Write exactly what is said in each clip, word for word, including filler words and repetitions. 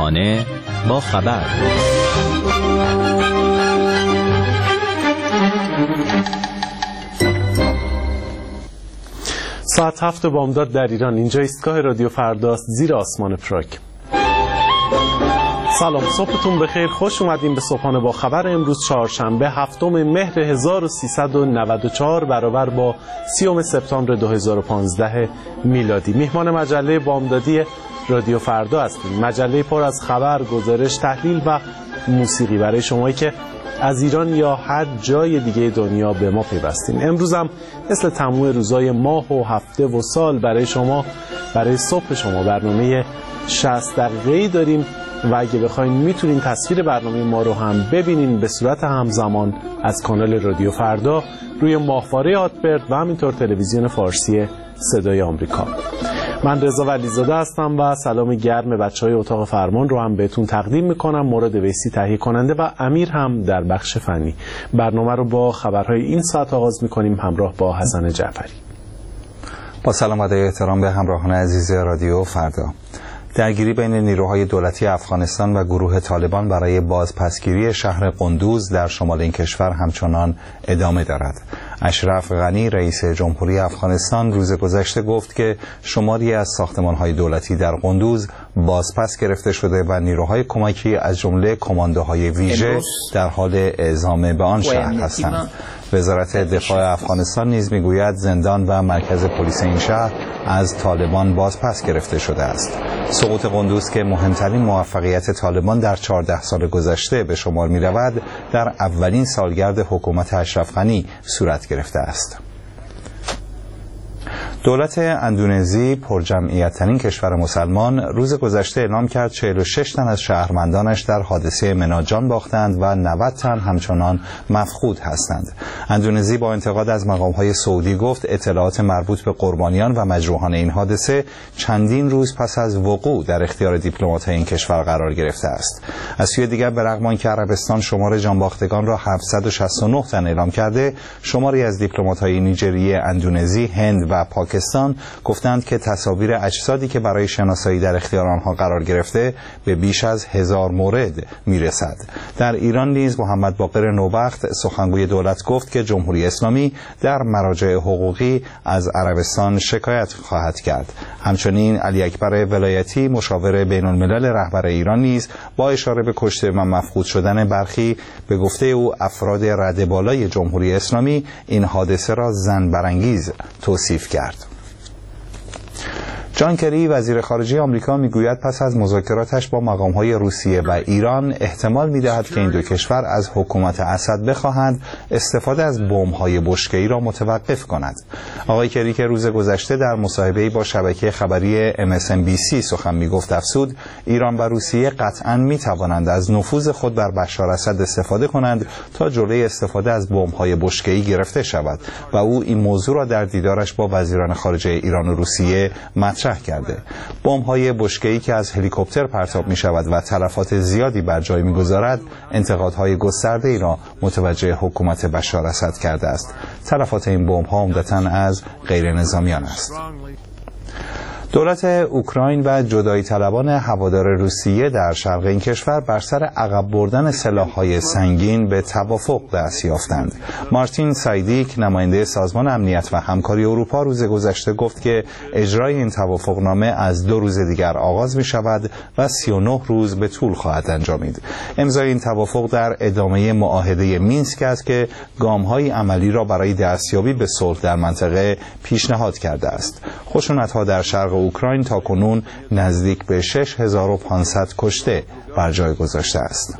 همراهانه با خبر. ساعت هفت بامداد در ایران. اینجا ایستگاه رادیو فرداست، زیر آسمان پراگ. سلام، صبحتون بخیر. خوش اومدیم به صبحانه با خبر امروز چهارشنبه هفتم مهر هزار و سیصد و نود و چهار برابر با سیوم سپتامبر دو هزار و پانزده میلادی. میهمان مجله بامدادی رادیو فردا هستیم. مجله پر از خبر، گزارش، تحلیل و موسیقی برای شمایی که از ایران یا هر جای دیگه دنیا به ما پیوستین. امروز هم مثل تمام روزای ماه و هفته و سال برای شما، برای صبح شما برنامه شصت دقیقه‌ای داریم و اگه بخواین میتونین تصویر برنامه ما رو هم ببینین به صورت همزمان از کانال رادیو فردا روی ماهواره هاتبرد و همینطور تلویزیون فارسی صدای آمریکا. من رضا ولیزاده هستم و سلام گرم بچهای اتاق فرمان رو هم بهتون تقدیم میکنم. مراد ویسی تهیه کننده و امیر هم در بخش فنی. برنامه رو با خبرهای این ساعت آغاز میکنیم همراه با حسن جعفری. با سلام و احترام به همراهان عزیز رادیو فردا. درگیری بین نیروهای دولتی افغانستان و گروه طالبان برای بازپسگیری شهر قندوز در شمال این کشور همچنان ادامه دارد. اشرف غنی رئیس جمهوری افغانستان روز گذشته گفت که شماری از ساختمان‌های دولتی در قندوز بازپس گرفته شده و نیروهای کمکی از جمله کماندوهای ویژه در حال اعزام به آن شهر هستند. وزارت دفاع افغانستان نیز میگوید زندان و مرکز پلیس این شهر از طالبان بازپس گرفته شده است. سقوط قندوز که مهمترین موفقیت طالبان در چهارده سال گذشته به شمار می رود، در اولین سالگرد حکومت اشرف غنی صورت گرفته است. دولت اندونزی پرجمعیت‌ترین کشور مسلمان روز گذشته اعلام کرد چهل و شش تن از شهروندانش در حادثه منا جان باختند و نود تن همچنان مفقود هستند. اندونزی با انتقاد از مقام‌های سعودی گفت اطلاعات مربوط به قربانیان و مجروحان این حادثه چندین روز پس از وقوع در اختیار دیپلمات‌های این کشور قرار گرفته است. از سوی دیگر به رغم آنکه عربستان شمار جانباختگان را هفتصد و شصت و نه تن اعلام کرده، شماری از دیپلمات‌های نیجریه، اندونزی، هند و پاکستان گفتند که تصاویر اجسادی که برای شناسایی در اختیار آنها قرار گرفته به بیش از هزار مورد میرسد. در ایران نیز محمد باقر نوبخت سخنگوی دولت گفت که جمهوری اسلامی در مراجع حقوقی از عربستان شکایت خواهد کرد. همچنین علی اکبر ولایتی مشاور بین الملل رهبر ایران نیز با اشاره به کشته و مفقود شدن برخی به گفته او افراد رده بالای جمهوری اسلامی این حادثه را زن برانگیز توصیف کرد. جان کری وزیر خارجه آمریکا میگوید پس از مذاکراتش با مقام‌های روسیه و ایران احتمال می‌دهد که این دو کشور از حکومت اسد بخواهند استفاده از بمب‌های بشکه‌ای را متوقف کند. آقای کری که روز گذشته در مصاحبه‌ای با شبکه خبری ام اس ان بی سی سخن می‌گفت افزود ایران و روسیه قطعاً می‌توانند از نفوذ خود بر بشار اسد استفاده کنند تا جلوی استفاده از بمب‌های بشکه‌ای گرفته شود و او این موضوع را در دیدارش با وزیران خارجه ایران و روسیه مطرح کرده. بمب‌های بشکه‌ای که از هلیکوپتر پرتاب می‌شود و تلفات زیادی بر جای می‌گذارد، انتقادهای گسترده‌ای را متوجه حکومت بشار اسد کرده است. تلفات این بمب‌ها عمدتاً از غیر نظامیان است. دولت اوکراین و جدایی طلبان هوادار روسیه در شرق این کشور بر سر عقب بردن سلاح‌های سنگین به توافق دست یافتند. مارتین سایدیک نماینده سازمان امنیت و همکاری اروپا روز گذشته گفت که اجرای این توافقنامه از دو روز دیگر آغاز می شود و سی و نه روز به طول خواهد انجامید. امضای این توافق در ادامه معاهده مینسک است که گام‌های عملی را برای دستیابی به صلح در منطقه پیشنهاد کرده است. خشونت‌ها در شرق اوکراین تاکنون نزدیک به شش هزار و پانصد کشته بر جای گذاشته است.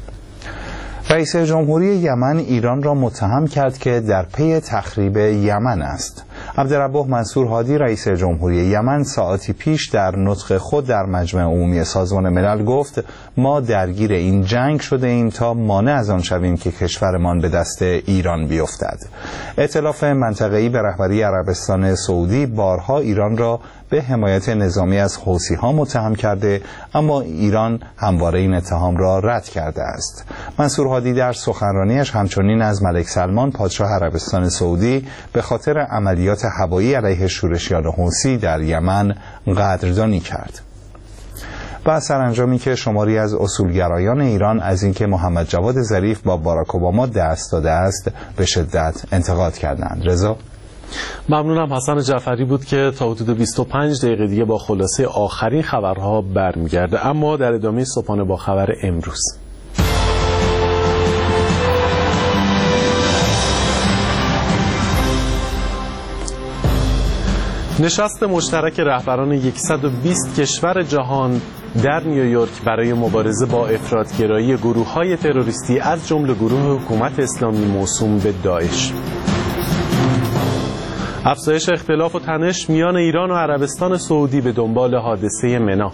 رئیس جمهوری یمن ایران را متهم کرد که در پی تخریب یمن است. عبدالربه منصور هادی رئیس جمهوری یمن ساعتی پیش در نطق خود در مجمع عمومی سازمان ملل گفت ما درگیر این جنگ شده ایم تا مانع از آن شویم که کشورمان به دست ایران بیفتد. ائتلاف منطقه‌ای به رهبری عربستان سعودی بارها ایران را به حمایت نظامی از حوثی‌ها متهم کرده، اما ایران همواره این اتهام را رد کرده است. منصور هادی در سخنرانیش همچنین از ملک سلمان پادشاه عربستان سعودی به خاطر عملیات هوایی علیه شورشیان حوثی در یمن قدردانی کرد. و سرانجامی که شماری از اصولگرایان ایران از اینکه محمد جواد ظریف با باراک اوباما دست داده است به شدت انتقاد کردند. رضا، ممنونم. حسن جعفری بود که تا حدود بیست و پنج دقیقه دیگه با خلاصه آخرین خبرها برمیگرده. اما در ادامه صبحانه با خبر امروز، نشست مشترک رهبران صد و بیست کشور جهان در نیویورک برای مبارزه با افراطگرایی گروه‌های تروریستی از جمله گروه حکومت اسلامی موسوم به داعش. افزایش اختلاف و تنش میان ایران و عربستان سعودی به دنبال حادثه منا.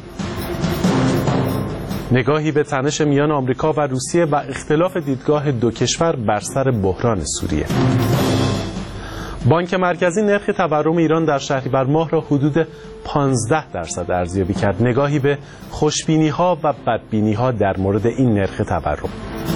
نگاهی به تنش میان آمریکا و روسیه و اختلاف دیدگاه دو کشور بر سر بحران سوریه. بانک مرکزی نرخ تورم ایران در شهریور ماه را حدود پانزده درصد ارزیابی کرد. نگاهی به خوشبینی‌ها و بدبینی‌ها در مورد این نرخ تورم.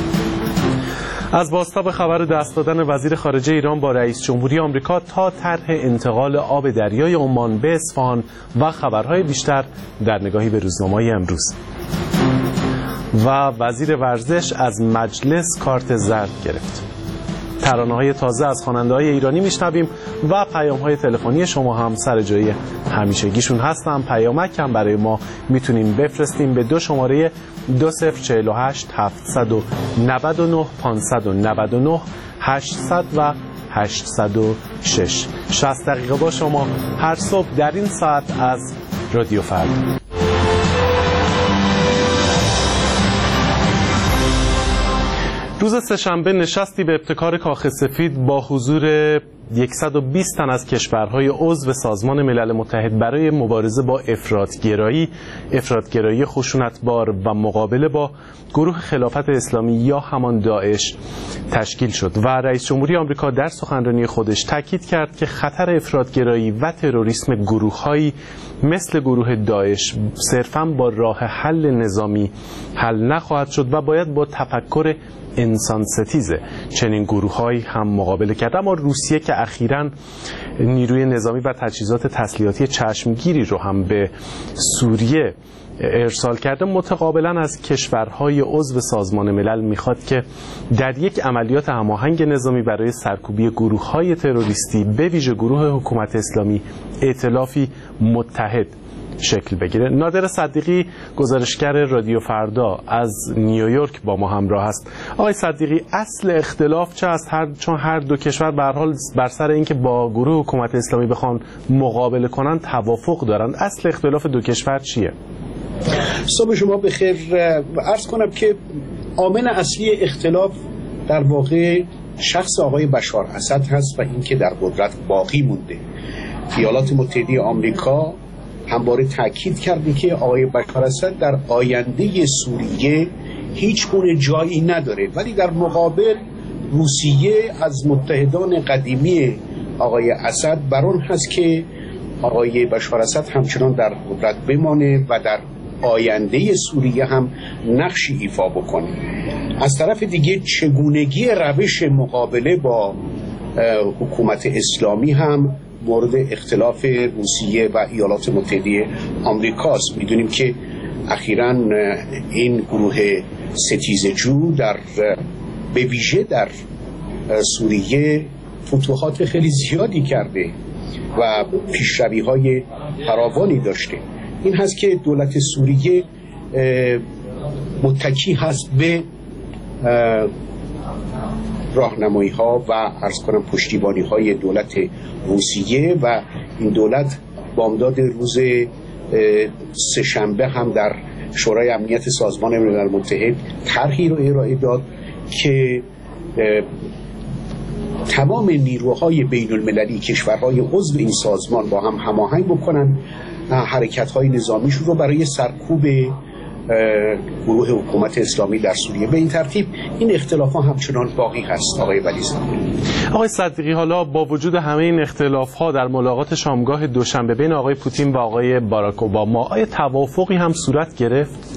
از بازتاب خبر دست دادن وزیر خارجه ایران با رئیس جمهوری آمریکا تا طرح انتقال آب دریای عمان به اصفهان و خبرهای بیشتر در نگاهی به روزنامه‌های امروز. و وزیر ورزش از مجلس کارت زرد گرفت. ترانه‌های تازه از خواننده‌های ایرانی میشنویم و پیام‌های تلفنی شما هم سر جای همیشگیشون هستن. پیامک هم برای ما میتونیم بفرستیم به دو شماره دو صفر چهل و هشت هفتصد و نود و نه پانصد و نود و نه هشتصد و هشتصد و شش. شصت دقیقه با شما هر صبح در این ساعت از رادیو فردا. روز سه‌شنبه نشستی به ابتکار کاخ سفید با حضور صد و بیست تن از کشورهای عضو سازمان ملل متحد برای مبارزه با افراطگرایی، افراطگرایی خشونتبار و مقابله با گروه خلافت اسلامی یا همان داعش تشکیل شد و رئیس جمهوری آمریکا در سخنرانی خودش تاکید کرد که خطر افراطگرایی و تروریسم گروه‌هایی مثل گروه داعش صرفاً با راه حل نظامی حل نخواهد شد و باید با تفکر انسان ستیزه چنین گروه‌هایی هم مقابله کرد. اما روسیه که اخیراً نیروی نظامی و تجهیزات تسلیحاتی چشمگیری رو هم به سوریه ارسال کرده، متقابلاً از کشورهای عضو سازمان ملل میخواد که در یک عملیات هماهنگ نظامی برای سرکوبی گروه‌های تروریستی به ویژه گروه حکومت اسلامی ائتلافی متحد شکل بگیره. نادر صدیقی گزارشگر رادیو فردا از نیویورک با ما همراه است. آقای صدیقی، اصل اختلاف چه است؟ هر چون هر دو کشور به هر حال بر سر اینکه با گروه حکومت اسلامی بخوان مقابله کنن توافق دارند. اصل اختلاف دو کشور چیه؟ صبح شما بخیر. عرض کنم که عامل اصلی اختلاف در واقع شخص آقای بشار اسد هست و اینکه در قدرت باقی مونده. ایالات متحده آمریکا همواره تاکید کرده که آقای بشار اسد در آینده سوریه هیچ گونه جایی نداره، ولی در مقابل روسیه از متحدان قدیمی آقای اسد بران هست که آقای بشار اسد همچنان در قدرت بمانه و در آینده سوریه هم نقشی ایفا بکنه. از طرف دیگه چگونگی روش مقابله با حکومت اسلامی هم مورد اختلاف روسیه و ایالات متحده آمریکاست. میدونیم که اخیراً این گروه ستیزجو در به ویژه در سوریه فتوحات خیلی زیادی کرده و پیشروی‌های فراوانی داشته. این هست که دولت سوریه متکی هست به راهنمایی ها و عرض کنم پشتیبانی های دولت روسیه و این دولت بامداد روز سه‌شنبه هم در شورای امنیت سازمان ملل متحد طرحی رو ارائه داد که تمام نیروهای بین المللی کشورهای عضو این سازمان با هم هماهنگ بکنن حرکت‌های نظامیشون رو برای سرکوب گروه حکومت اسلامی در سوریه. به این ترتیب این اختلافات همچنان باقی هست. آقای ولی صدیقی آقای صدیقی حالا با وجود همه این اختلاف‌ها در ملاقات شامگاه دوشنبه بین آقای پوتین و آقای باراک اوباما آیا توافقی هم صورت گرفت؟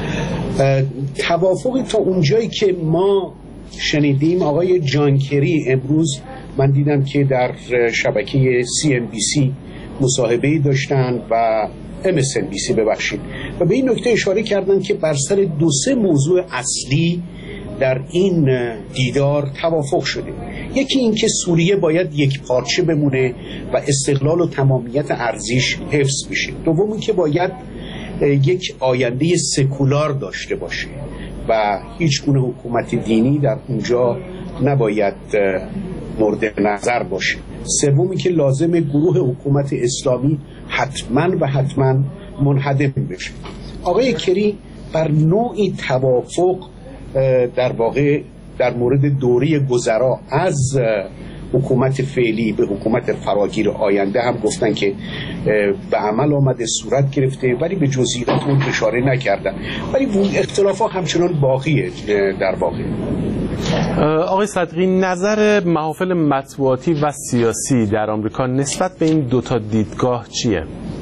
توافقی تا اونجایی که ما شنیدیم، آقای جان کری امروز من دیدم که در شبکه سی ام بی سی مصاحبه‌ای داشتن و ام اس ان بی سی ببخشید و به این نکته اشاره کردن که بر سر دو سه موضوع اصلی در این دیدار توافق شده. یکی این که سوریه باید یک پارچه بمونه و استقلال و تمامیت ارضیش حفظ بشه. دوم این که باید یک آینده سکولار داشته باشه و هیچ گونه حکومت دینی در اونجا نباید مورد نظر باشه. سومی که لازم گروه حکومت اسلامی حتما و حتما منهدم بشه. آقای کری بر نوعی توافق در واقع در مورد دوره گذرا از حکومت فعلی به حکومت فراگیر آینده هم گفتن که به عمل آمده، صورت گرفته، ولی به جزئیات اون اشاره نکردن. ولی اون اختلاف ها همچنان باقیه در واقع. آقای صدیقی، نظر محافل مطبوعاتی و سیاسی در آمریکا نسبت به این دوتا دیدگاه چیه؟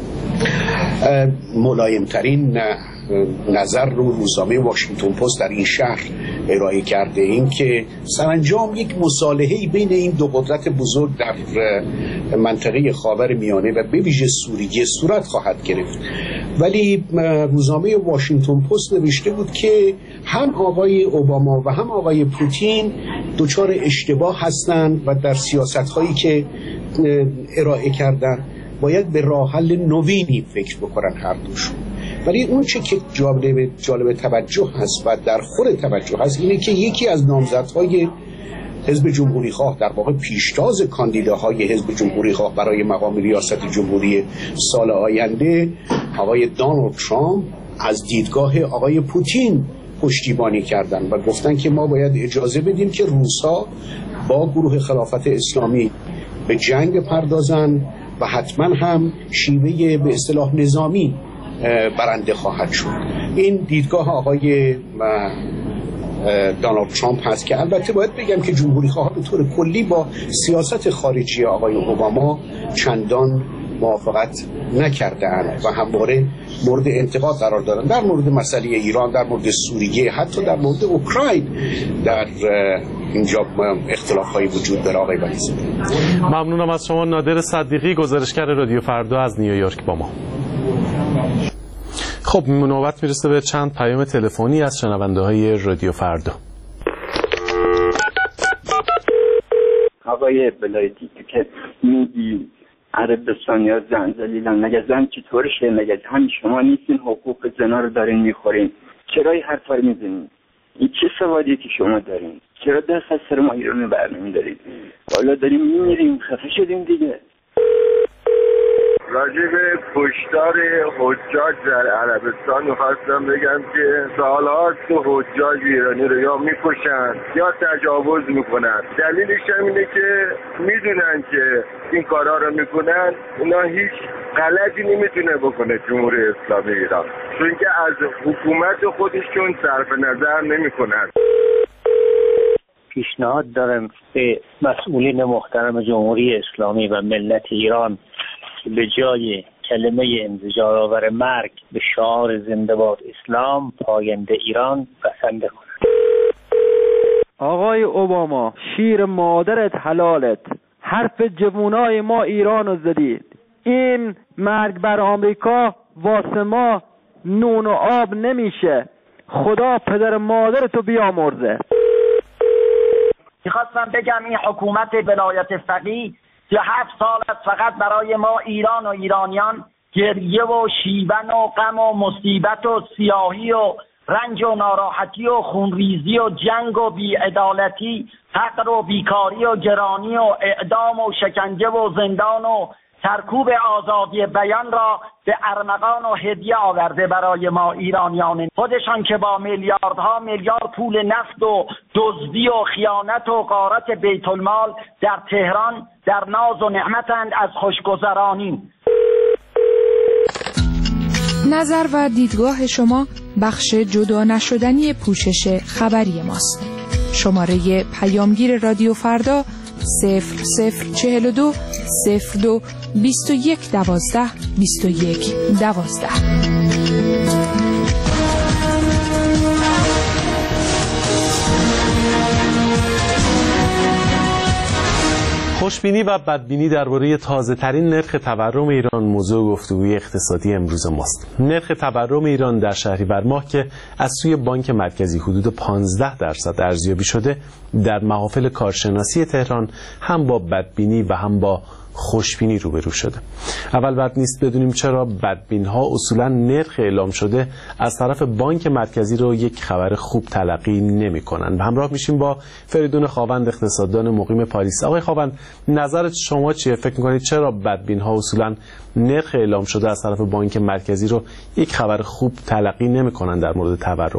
ملایمترین نظر رو روزنامه واشنگتن پست در این شهر ارائه کرده، این که سرانجام یک مصالحه‌ای بین این دو قدرت بزرگ در منطقه خاورمیانه و به ویژه سوریه صورت خواهد گرفت. ولی روزنامه واشنگتن پست نوشته بود که هم آقای اوباما و هم آقای پوتین دچار اشتباه هستند و در سیاست‌هایی که ارائه کردن باید به راه حل نوینی فکر بکنن هر دوشون. ولی اون چه که جالب جالب توجه هست و در خور توجه هست اینه که یکی از نامزدهای حزب جمهوری خواه، در واقع پیشتاز کاندیداهای حزب جمهوری خواه برای مقام ریاست جمهوری سال آینده، آقای دونالد ترامپ، از دیدگاه آقای پوتین پشتیبانی کردن و گفتن که ما باید اجازه بدیم که روس‌ها با گروه خلافت اسلامی به جنگ پردازن و حتما هم شیوه به اصطلاح نظامی برنده خواهد شد. این دیدگاه آقای دونالد ترامپ هست که البته باید بگم که جمهوری خواه به طور کلی با سیاست خارجی آقای اوباما چندان موافقت نکردند و همواره مورد انتقاد قرار دارند، در مورد مسئله ایران، در مورد سوریه، حتی در مورد اوکراین در اینجا اختلاف‌هایی وجود داره. آقای ولیزاده، ممنونم از شما. نادر صدیقی، گزارشگر رادیو فردا از نیویورک با ما. خب نوبت میرسه به چند پیام تلفنی از شنونده های رادیو فردا. آقای بلایتی که میگی عربستان یا زن زلیلن، مگه زن چطورشه؟ مگه همین شما نیستین حقوق زنا رو دارین میخورین؟ چرا این حرفا رو میزنین؟ این چه سوادی که شما دارین؟ چرا دست از سر ما ایران برنمی دارید؟ حالا داریم میمیریم، خفه شدیم دیگه. راجع به کشتار حجاج در عربستان می‌خواستم بگم که سال‌هاست که حجاج ایرانی رو یا می‌کشن یا تجاوز می‌کنن. دلیلش هم اینه که میدونن که این کارا رو می‌کنن، اونا هیچ غلطی نمیتونه بکنه جمهوری اسلامی ایران، چون که از حکومت خودشون صرف نظر نمی‌کنن. پیشنهاد دارم به مسئولین محترم جمهوری اسلامی و ملت ایران به جای کلمه انزجارآور مرگ به شعار زنده باد اسلام، پاینده ایران بسنده کنند. آقای اوباما، شیر مادرت حلالت، حرف جوانای ما ایرانو زدید. این مرگ بر آمریکا واسه ما نون و آب نمیشه. خدا پدر مادرتو بیامرزه. میخواستم بگم این حکومت ولایت فقیه که هفت سال است فقط برای ما ایران و ایرانیان گریه و شیون و غم و مصیبت و سیاهی و رنج و ناراحتی و خونریزی و جنگ و بیعدالتی، فقر و بیکاری و گرانی و اعدام و شکنجه و زندان و سرکوب آزادی بیان را به ارمغان و هدیه آورده برای ما ایرانیان. خودشان که با میلیاردها میلیارد پول نفت و دزدی و خیانت و غارت بیت المال در تهران در ناز و نعمتند از خوشگذرانی. نظر و دیدگاه شما بخش جدا نشدنی پوشش خبری ماست. شماره پیامگیر رادیو فردا صفر صفر چهل و دو صفر دو بیست و یک دوازده بیست و یک دوازده. خوشبینی و بدبینی درباره تازه‌ترین نرخ تورم ایران موضوع گفتگوی اقتصادی امروز ماست. نرخ تورم ایران در شهریور ماه که از سوی بانک مرکزی حدود پانزده درصد ارزیابی شده، در محافل کارشناسی تهران هم با بدبینی و هم با خوشبینی روبرو شده. اول بد نیست بدونیم چرا بدبین‌ها اصولا نرخ اعلام شده از طرف بانک مرکزی رو یک خبر خوب تلقی نمی‌کنند. همراه میشیم با فریدون خاوند، اقتصاددان مقیم پاریس. آقای خاوند، نظرت شما چیه؟ فکر می‌کنید چرا بدبین‌ها اصولا نرخ اعلام شده از طرف بانک مرکزی رو یک خبر خوب تلقی نمی‌کنند در مورد تورم؟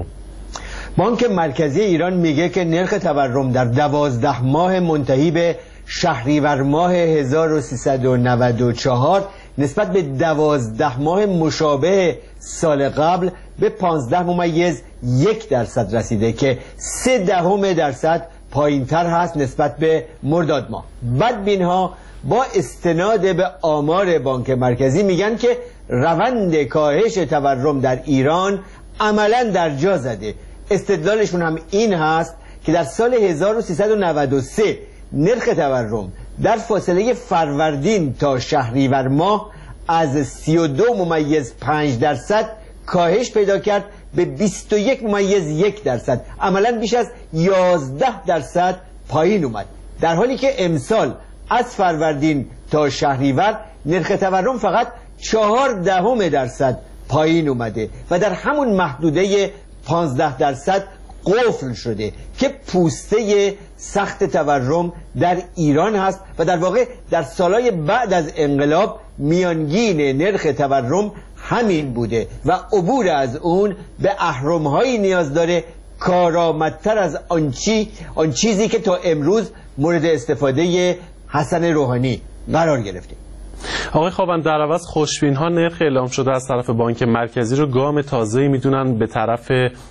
بانک مرکزی ایران میگه که نرخ تورم در دوازده ماه منتهی به شهریور ماه هزار و سیصد و نود و چهار نسبت به دوازده ماه مشابه سال قبل به پانزده ممیز یک درصد رسیده که سه دهم درصد پایین تر هست نسبت به مرداد ماه. بدبین‌ها با استناد به آمار بانک مرکزی میگن که روند کاهش تورم در ایران عملاً در جا زده. استدلالشون هم این هست که در سال هزار و سیصد و نود و سه نرخ تورم در فاصله فروردین تا شهریور ماه از سی و دو ممیز پنج درصد کاهش پیدا کرد به بیست و یک ممیز یک درصد، عملا بیش از یازده درصد پایین اومد، در حالی که امسال از فروردین تا شهریور نرخ تورم فقط چهار دهم درصد پایین اومده و در همون محدوده پانزده درصد قفل شده که پوسته سخت تورم در ایران هست و در واقع در سالهای بعد از انقلاب میانگین نرخ تورم همین بوده و عبور از اون به اهرم‌هایی نیاز داره کارآمدتر از آن چی آن چیزی که تا امروز مورد استفاده حسن روحانی قرار گرفته. آقای خاوند، در عوض خوشبین‌ها نرخ اعلام شده از طرف بانک مرکزی رو گام تازه‌ای میدونن به طرف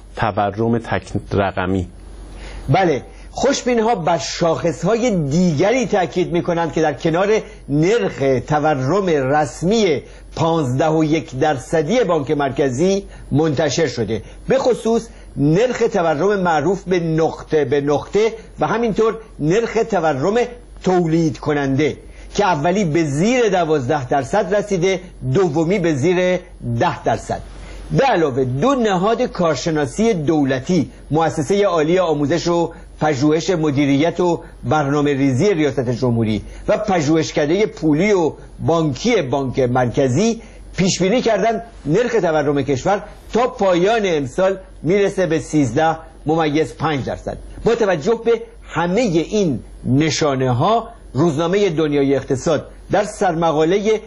تورم تک رقمی. بله، خوشبین‌ها بر شاخص‌های دیگری تاکید می‌کنند که در کنار نرخ تورم رسمی پانزده و یک درصدی بانک مرکزی منتشر شده، به خصوص نرخ تورم معروف به نقطه به نقطه و همینطور نرخ تورم تولید کننده که اولی به زیر دوازده درصد رسیده، دومی به زیر ده درصد. به علاوه دو نهاد کارشناسی دولتی، مؤسسه عالی آموزش و پژوهش مدیریت و برنامه ریزی ریاست جمهوری و پژوهشکده پولی و بانکی بانک مرکزی، پیش بینی کردن نرخ تورم کشور تا پایان امسال میرسه به سیزده ممیز پنج درصد. با توجه به همه این نشانه ها، روزنامه دنیای اقتصاد در سرمقاله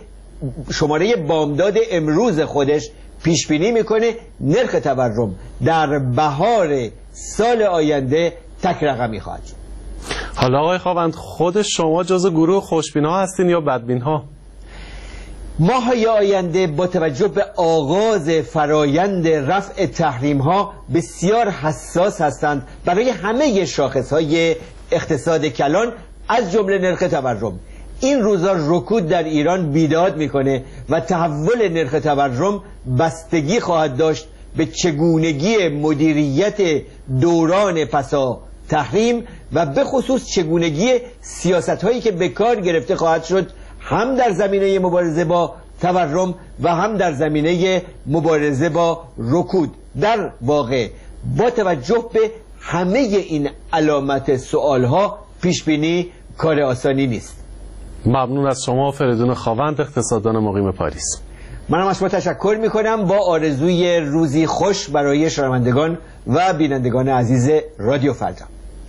شماره بامداد امروز خودش پیش بینی میکنه نرخ تورم در بهار سال آینده تک رقمی خواهد شد. حالا آقای خاوند، خود شما جزو گروه خوشبین‌ها هستین یا بدبین‌ها؟ ماهای آینده با توجه به آغاز فرایند رفع تحریم‌ها بسیار حساس هستند برای همه شاخص‌های اقتصاد کلان از جمله نرخ تورم. این روزا رکود در ایران بیداد میکنه و تحول نرخ تورم بستگی خواهد داشت به چگونگی مدیریت دوران پسا تحریم و به خصوص چگونگی سیاست هایی که به کار گرفته خواهد شد، هم در زمینه مبارزه با تورم و هم در زمینه مبارزه با رکود. در واقع با توجه به همه این علامت سوال ها پیش بینی کار آسانی نیست. ممنون از شما فریدون خاوند، اقتصاددان مقیم پاریس. منم از شما تشکر میکنم با آرزوی روزی خوش برای شنوندگان و بینندگان عزیز رادیو فردا.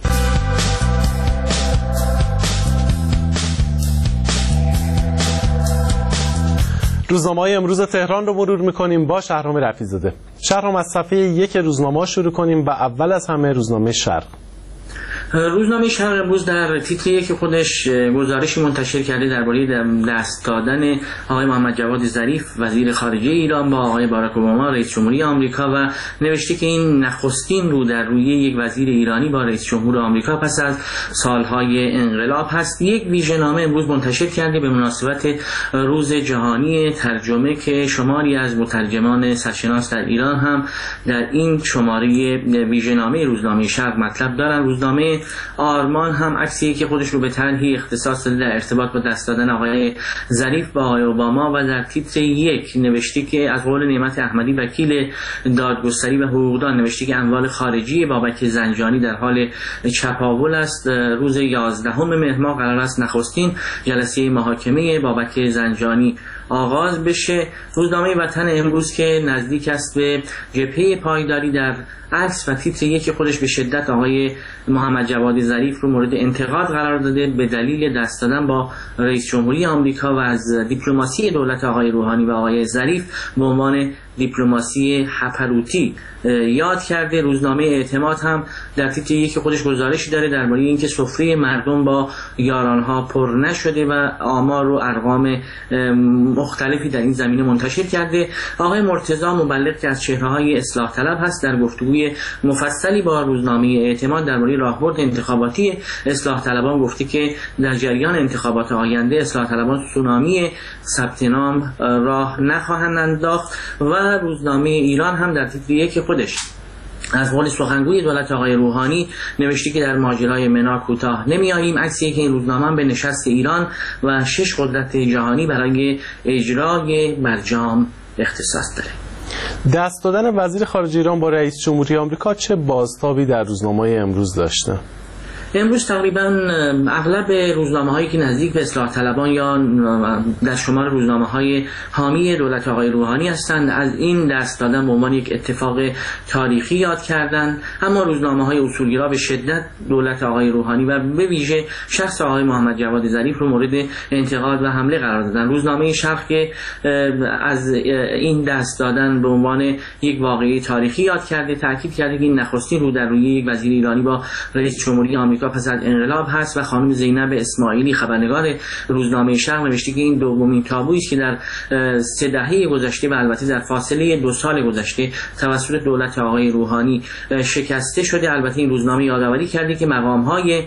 روزنامه‌های امروز تهران رو مرور میکنیم با شهرام رفیع‌زاده. شهرام، از صفحه یک روزنامه شروع کنیم و اول از همه روزنامه شرق. روزنامه شرق امروز در تیتر یک خودش گزارشی منتشر کرده درباره دست دادن آقای محمد جواد ظریف وزیر خارجه ایران با آقای باراک اوباما رئیس جمهوری آمریکا و نوشته که این نخستین رو در روی یک وزیر ایرانی با رئیس جمهور آمریکا پس از سالهای انقلاب هست. یک ویژه‌نامه امروز منتشر کرده به مناسبت روز جهانی ترجمه که شماری از مترجمان سرشناس در ایران هم در این شماره ویژه‌نامه روزنامه شرق مطلب دارن. روزنامه آرمان هم عکسی که خودش رو به طرحی اختصاص داده در ارتباط با دست دادن آقای ظریف با آقای اوباما و در تیتر یک نوشته که از قول نعمت احمدی وکیل دادگستری و حقوقدان نوشته که اموال خارجی بابک زنجانی در حال چپاول است. روز یازدهم مهر ماه قرار است نخستین جلسه محاکمه بابک زنجانی آغاز بشه. روزنامه وطن امروز که نزدیک است به جبهه پایداری در عکس و تیتر یک خودش به شدت آقای محمد جواد ظریف رو مورد انتقاد قرار داده به دلیل دست دادن با رئیس جمهوری آمریکا و از دیپلماسی دولت آقای روحانی و آقای ظریف به عنوان دیپلماسی هپروتی یاد کرده. روزنامه اعتماد هم در تیتر یک خودش گزارشی داره درباره اینکه سفره مردم با یارانها پر نشده و آمار و ارقام مختلفی در این زمینه منتشر کرده. آقای مرتضی مبلغ که از چهره‌های اصلاح طلب هست در گفتگوی مفصلی با روزنامه اعتماد درباره راهبرد انتخاباتی اصلاح طلبان گفته که در جریان انتخابات آینده اصلاح طلبان سونامی ثبت نام راه نخواهند انداخت. و روزنامه ایران هم در تیتر یک خودش از قول سخنگوی دولت آقای روحانی نوشته که در ماجرای منا کوتاه نمیاییم. عکسی که این روزنامه به نشست ایران و شش قدرت جهانی برای اجرای برجام اختصاص داره. دست دادن وزیر خارجه ایران با رئیس جمهوری آمریکا چه بازتابی در روزنامه امروز داشته؟ امروز تقریبا اغلب روزنامه هایی که نزدیک به اصلاح طلبان یا در شمار روزنامه های حامی دولت آقای روحانی هستند از این دست دادن به عنوان یک اتفاق تاریخی یاد کردند، اما روزنامه های اصولگرا به شدت دولت آقای روحانی و به ویژه شخص آقای محمد جواد ظریف رو مورد انتقاد و حمله قرار دادن. روزنامه شرق که از این دست دادن به عنوان یک واقعه تاریخی یاد کرده، تاکید کرده که این نخستین رو در روی یک وزیر ایرانی با رئیس جمهوری آمریکا پس از انقلاب هست و خانم زینب اسماعیلی خبرنگار روزنامه شرق نوشته که این دومین تابویی است که در سه دهه گذشته و البته در فاصله دو سال گذشته توسط دولت آقای روحانی شکسته شده. البته این روزنامه یادآوری کرده که مقام‌های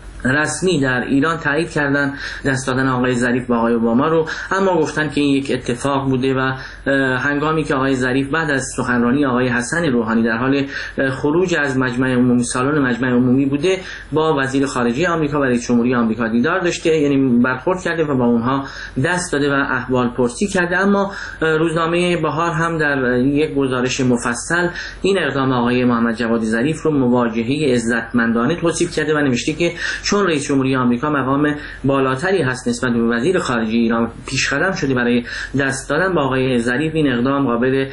رسمی در ایران تایید کردن دست دادن آقای ظریف با آقای اوباما رو، اما گفتن که این یک اتفاق بوده و هنگامی که آقای ظریف بعد از سخنرانی آقای حسن روحانی در حال خروج از مجمع عمومی سالن مجمع عمومی بوده با وزیر خارجه آمریکا و رئیس جمهوری آمریکا دیدار داشته، یعنی برخورد کرده و با اونها دست داده و احوال پرسی کرده. اما روزنامه بهار هم در یک گزارش مفصل این اقدام آقای محمد جواد ظریف رو مواجهه عزتمندانه توصیف کرده و نوشته که چون رئیس جمهوری آمریکا مقام بالاتری هست نسبت به وزیر خارجه ایران پیشقدم شده برای دست دادن با آقای ظریف، این اقدام قابل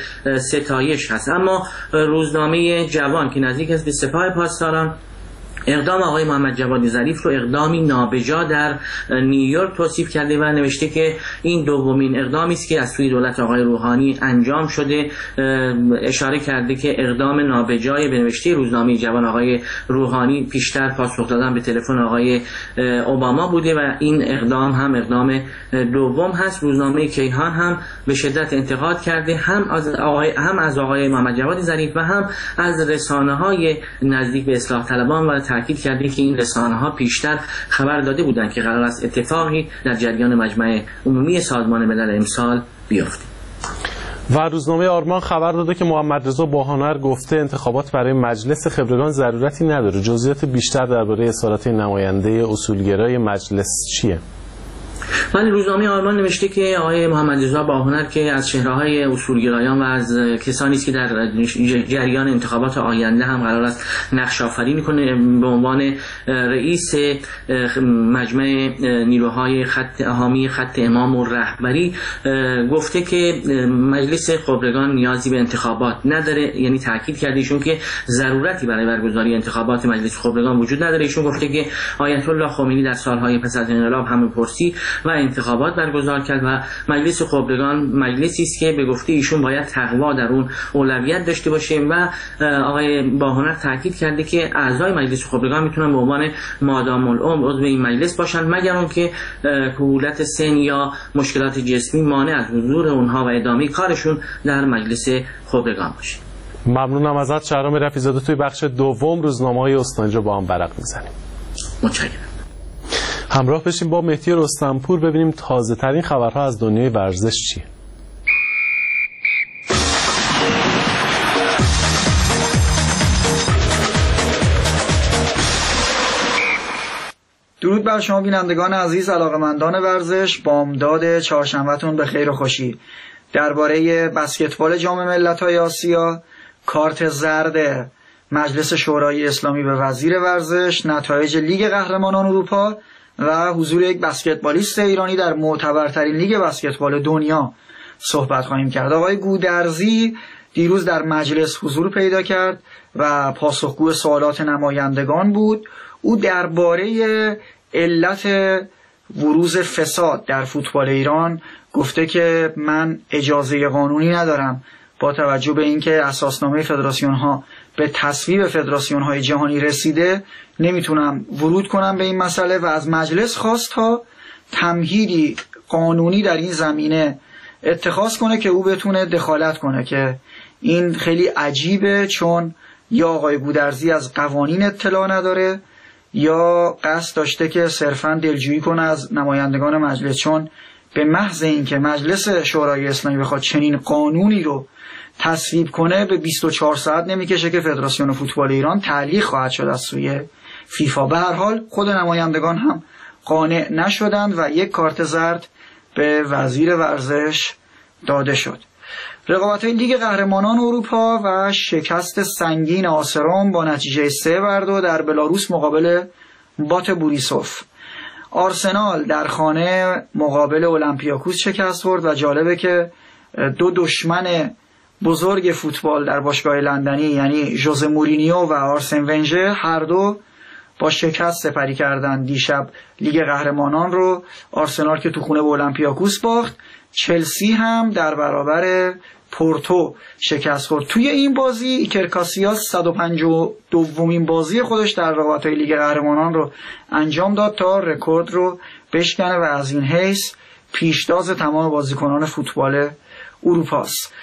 ستایش هست. اما روزنامه جوان که نزدیک است به سپاه پاسداران اقدام آقای محمد جواد ظریف رو اقدامی نابجا در نیویورک توصیف کرده و نوشته که این دومین اقدامی است که از سوی دولت آقای روحانی انجام شده. اشاره کرده که اقدام نابجای به نوشته روزنامه جوان آقای روحانی پیشتر پاسخ دادن به تلفن آقای اوباما بوده و این اقدام هم اقدام دوم هست. روزنامه کیهان هم به شدت انتقاد کرده هم از آقای هم از آقای محمد جواد ظریف و هم از رسانه‌های نزدیک به اصلاح طلبان و تاکید کرده که این رسانه‌ها پیشتر خبر داده بودند که قرار است اتفاقی در جریان مجمع عمومی سازمان ملل امسال بیفته. و روزنامه آرمان خبر داده که محمد رضا باهنر گفته انتخابات برای مجلس خبرگان ضرورتی نداره. جزئیات بیشتر درباره اظهارات نماینده اصولگرای مجلس چیه؟ ولی روزنامه آرمان نوشته که آقای محمد رضا باهنر که از چهره‌های اصولگرایان و از کسانی است که در جریان انتخابات آینده هم قرار است نقش آفرینی کنه به عنوان رئیس مجمع نیروهای خط حامی خط امام و رهبری گفته که مجلس خبرگان نیازی به انتخابات نداره، یعنی تاکید کرده ایشون که ضرورتی برای برگزاری انتخابات مجلس خبرگان وجود نداره. ایشون گفته که آیت الله خمینی در سالهای پس از انقلاب همون پرسی و انتخابات برگزار کرد و مجلس خبرگان مجلسی است که به گفته ایشون باید تقوا در اون اولویت داشته باشه و آقای باهنر تاکید کرده که اعضای مجلس خبرگان میتونن به عنوان مادام العمر عضو این مجلس باشن مگر اونکه کهولت سن یا مشکلات جسمی مانع از حضور اونها و ادامه کارشون در مجلس خبرگان باشه. ممنونم ازت شهرام رفیع‌زاده. توی بخش دوم روزنامه‌های استان رو با هم ورق می‌زنیم. متشکرم. همراه بشیم با مهدی رستمپور ببینیم تازه ترین خبرها از دنیای ورزش چیه. درود بر شما بینندگان عزیز، علاقه‌مندان ورزش، بامداد چهارشنبه‌تون به خیر و خوشی. درباره بسکتبال جام ملت‌های آسیا، کارت زرد مجلس شورای اسلامی به وزیر ورزش، نتایج لیگ قهرمانان اروپا و حضور یک بسکتبالیست ایرانی در معتبرترین لیگ بسکتبال دنیا صحبت خواهیم کرد. آقای گودرزی دیروز در مجلس حضور پیدا کرد و پاسخگو سوالات نمایندگان بود. او درباره علت بروز فساد در فوتبال ایران گفته که من اجازه قانونی ندارم، با توجه به اینکه اساسنامه فدراسیون ها به تصویب فدراسیون های جهانی رسیده نمیتونم ورود کنم به این مسئله و از مجلس خواست تا تمهیدی قانونی در این زمینه اتخاذ کنه که او بتونه دخالت کنه، که این خیلی عجیبه، چون یا آقای گودرزی از قوانین اطلاع نداره یا قصد داشته که صرفاً دلجویی کنه از نمایندگان مجلس، چون به محض اینکه مجلس شورای اسلامی بخواد چنین قانونی رو تصویب کنه به بیست و چهار ساعت نمیکشه که فدراسیون فوتبال ایران تعلیق خواهد شد از سوی فیفا. به هر حال خود نمایندگان هم قانع نشدند و یک کارت زرد به وزیر ورزش داده شد. رقابت‌های لیگ قهرمانان اروپا و شکست سنگین آسرام با نتیجه سه بر دو در بلاروس مقابل بات بوریسوف. آرسنال در خانه مقابل اولمپیاکوس شکست خورد و جالبه که دو دشمن بزرگ فوتبال در باشگاه لندنی یعنی ژوزه مورینیو و آرسن ونژر هر دو با شکست سپری کردن دیشب لیگ قهرمانان رو. آرسنال که تو خونه به اولمپیاکوس باخت، چلسی هم در برابر پورتو شکست خورد. توی این بازی ایکر کاسیاس صد و پنجاه و دومین بازی خودش در رقابت‌های لیگ قهرمانان رو انجام داد تا رکورد رو بشکنه و از این حیث پیشتاز تمام بازیکنان فوتبال اروپاست.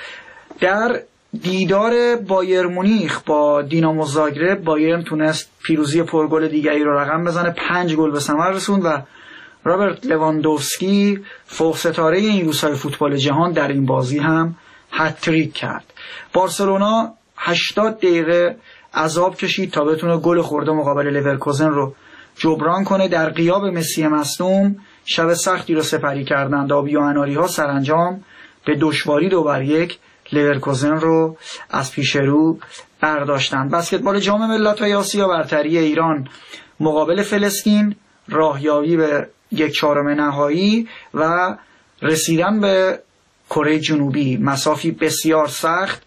در دیدار بایر مونیخ با دینامو زاگرب، بایرن تونست پیروزی پرگل دیگری رو رقم بزنه، پنج گل به ثمر رسوند و رابرت لواندوفسکی فوق ستاره این روزهای فوتبال جهان در این بازی هم هتریک کرد. بارسلونا هشتاد دقیقه عذاب کشید تا بتونه گل خورده مقابل لورکوزن رو جبران کنه. در غیاب مسی مصدوم شب سختی رو سپری کردند. آبی و اناری ها سرانجام به دشواری دو بر یک لورکوزن رو از پیش رو برداشتند. بسکتبال جام ملت‌های آسیا، برتری ایران مقابل فلسطین، راهیابی به یک چهارم نهایی و رسیدن به کره جنوبی، مسافی بسیار سخت،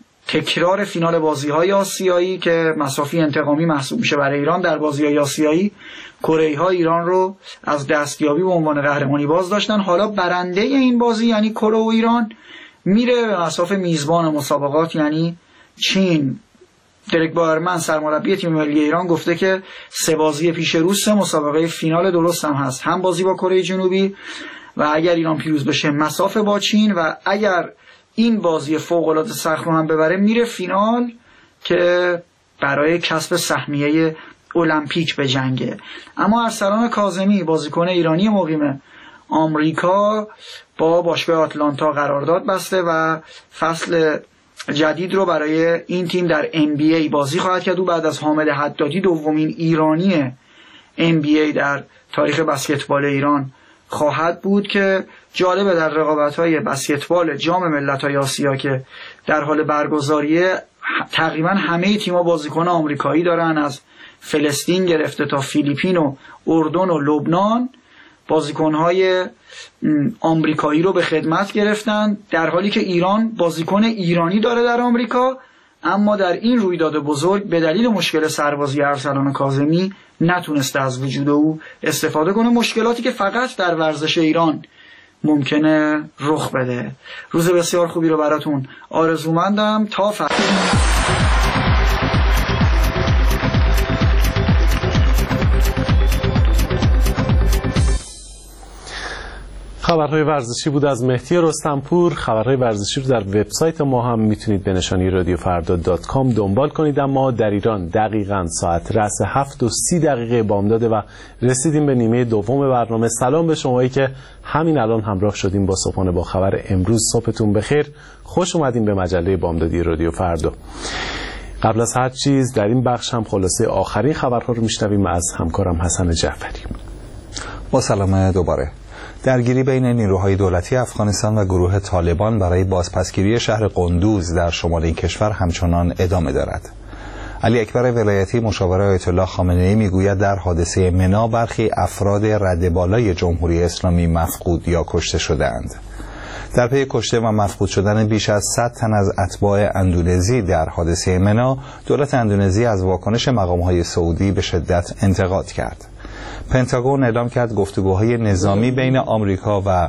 تکرار فینال بازی‌های آسیایی که مسافی انتقامی محسوب میشه برای ایران. در بازی‌های آسیایی کره‌ها ایران رو از دستیابی به عنوان قهرمانی باز داشتن. حالا برنده این بازی یعنی کره و ایران میره به مساف میزبان مسابقات یعنی چین. درک بایرمن سرمربی تیم ملی ایران گفته که سه بازی پیش رو سه مسابقه فینال درست هم هست، هم بازی با کره جنوبی و اگر ایران پیروز بشه مسافه با چین و اگر این بازی فوق العاده سخت رو هم ببره میره فینال که برای کسب سهمیه المپیک به جنگه. اما ارسلان کاظمی بازیکن ایرانی مقیم آمریکا با باشگاه آتلانتا قرارداد بسته و فصل جدید رو برای این تیم در ام بی ای بازی خواهد کرد. او بعد از حامد حدادی دومین ایرانی ام بی ای در تاریخ بسکتبال ایران خواهد بود که جالبه در رقابت‌های بسکتبال جام ملت‌های آسیا که در حال برگزاریه تقریبا همه تیم‌ها بازیکن آمریکایی دارن، از فلسطین گرفته تا فیلیپین و اردن و لبنان بازیکن‌های آمریکایی رو به خدمت گرفتن، در حالی که ایران بازیکن ایرانی داره در آمریکا، اما در این رویداد بزرگ به دلیل مشکل سربازی ارسلان کاظمی نتونسته از وجود او استفاده کنه. مشکلاتی که فقط در ورزش ایران ممکنه رخ بده. روز بسیار خوبی رو براتون آرزومندم. تا فردا. خبرهای ورزشی بود از مهدی رستمپور. خبرهای ورزشی رو در وبسایت ما هم میتونید به نشانی رادیو فردا دات کام دنبال کنید. اما در ایران دقیقاً ساعت رأس هفت و سی دقیقه بامداده و رسیدیم به نیمه دوم برنامه. سلام به شمایی که همین الان همراه شدیم با صبحانه با خبر امروز. صبحتون بخیر، خوش اومدیم به مجله بامدادی رادیو فردا. قبل از هر چیز در این بخش هم خلاصه آخرین خبرها رو میشنویم از همکارم حسن جعفری. با سلام دوباره. درگیری بین نیروهای دولتی افغانستان و گروه طالبان برای بازپسگیری شهر قندوز در شمال این کشور همچنان ادامه دارد. علی اکبر ولایتی مشاور آیت الله خامنه‌ای میگوید در حادثه منا برخی افراد رده بالای جمهوری اسلامی مفقود یا کشته شده‌اند. در پی کشته و مفقود شدن بیش از صد تن از اتباع اندونزی در حادثه منا، دولت اندونزی از واکنش مقام‌های سعودی به شدت انتقاد کرد. پنتاگون اعلام کرد گفتگوهای نظامی بین آمریکا و,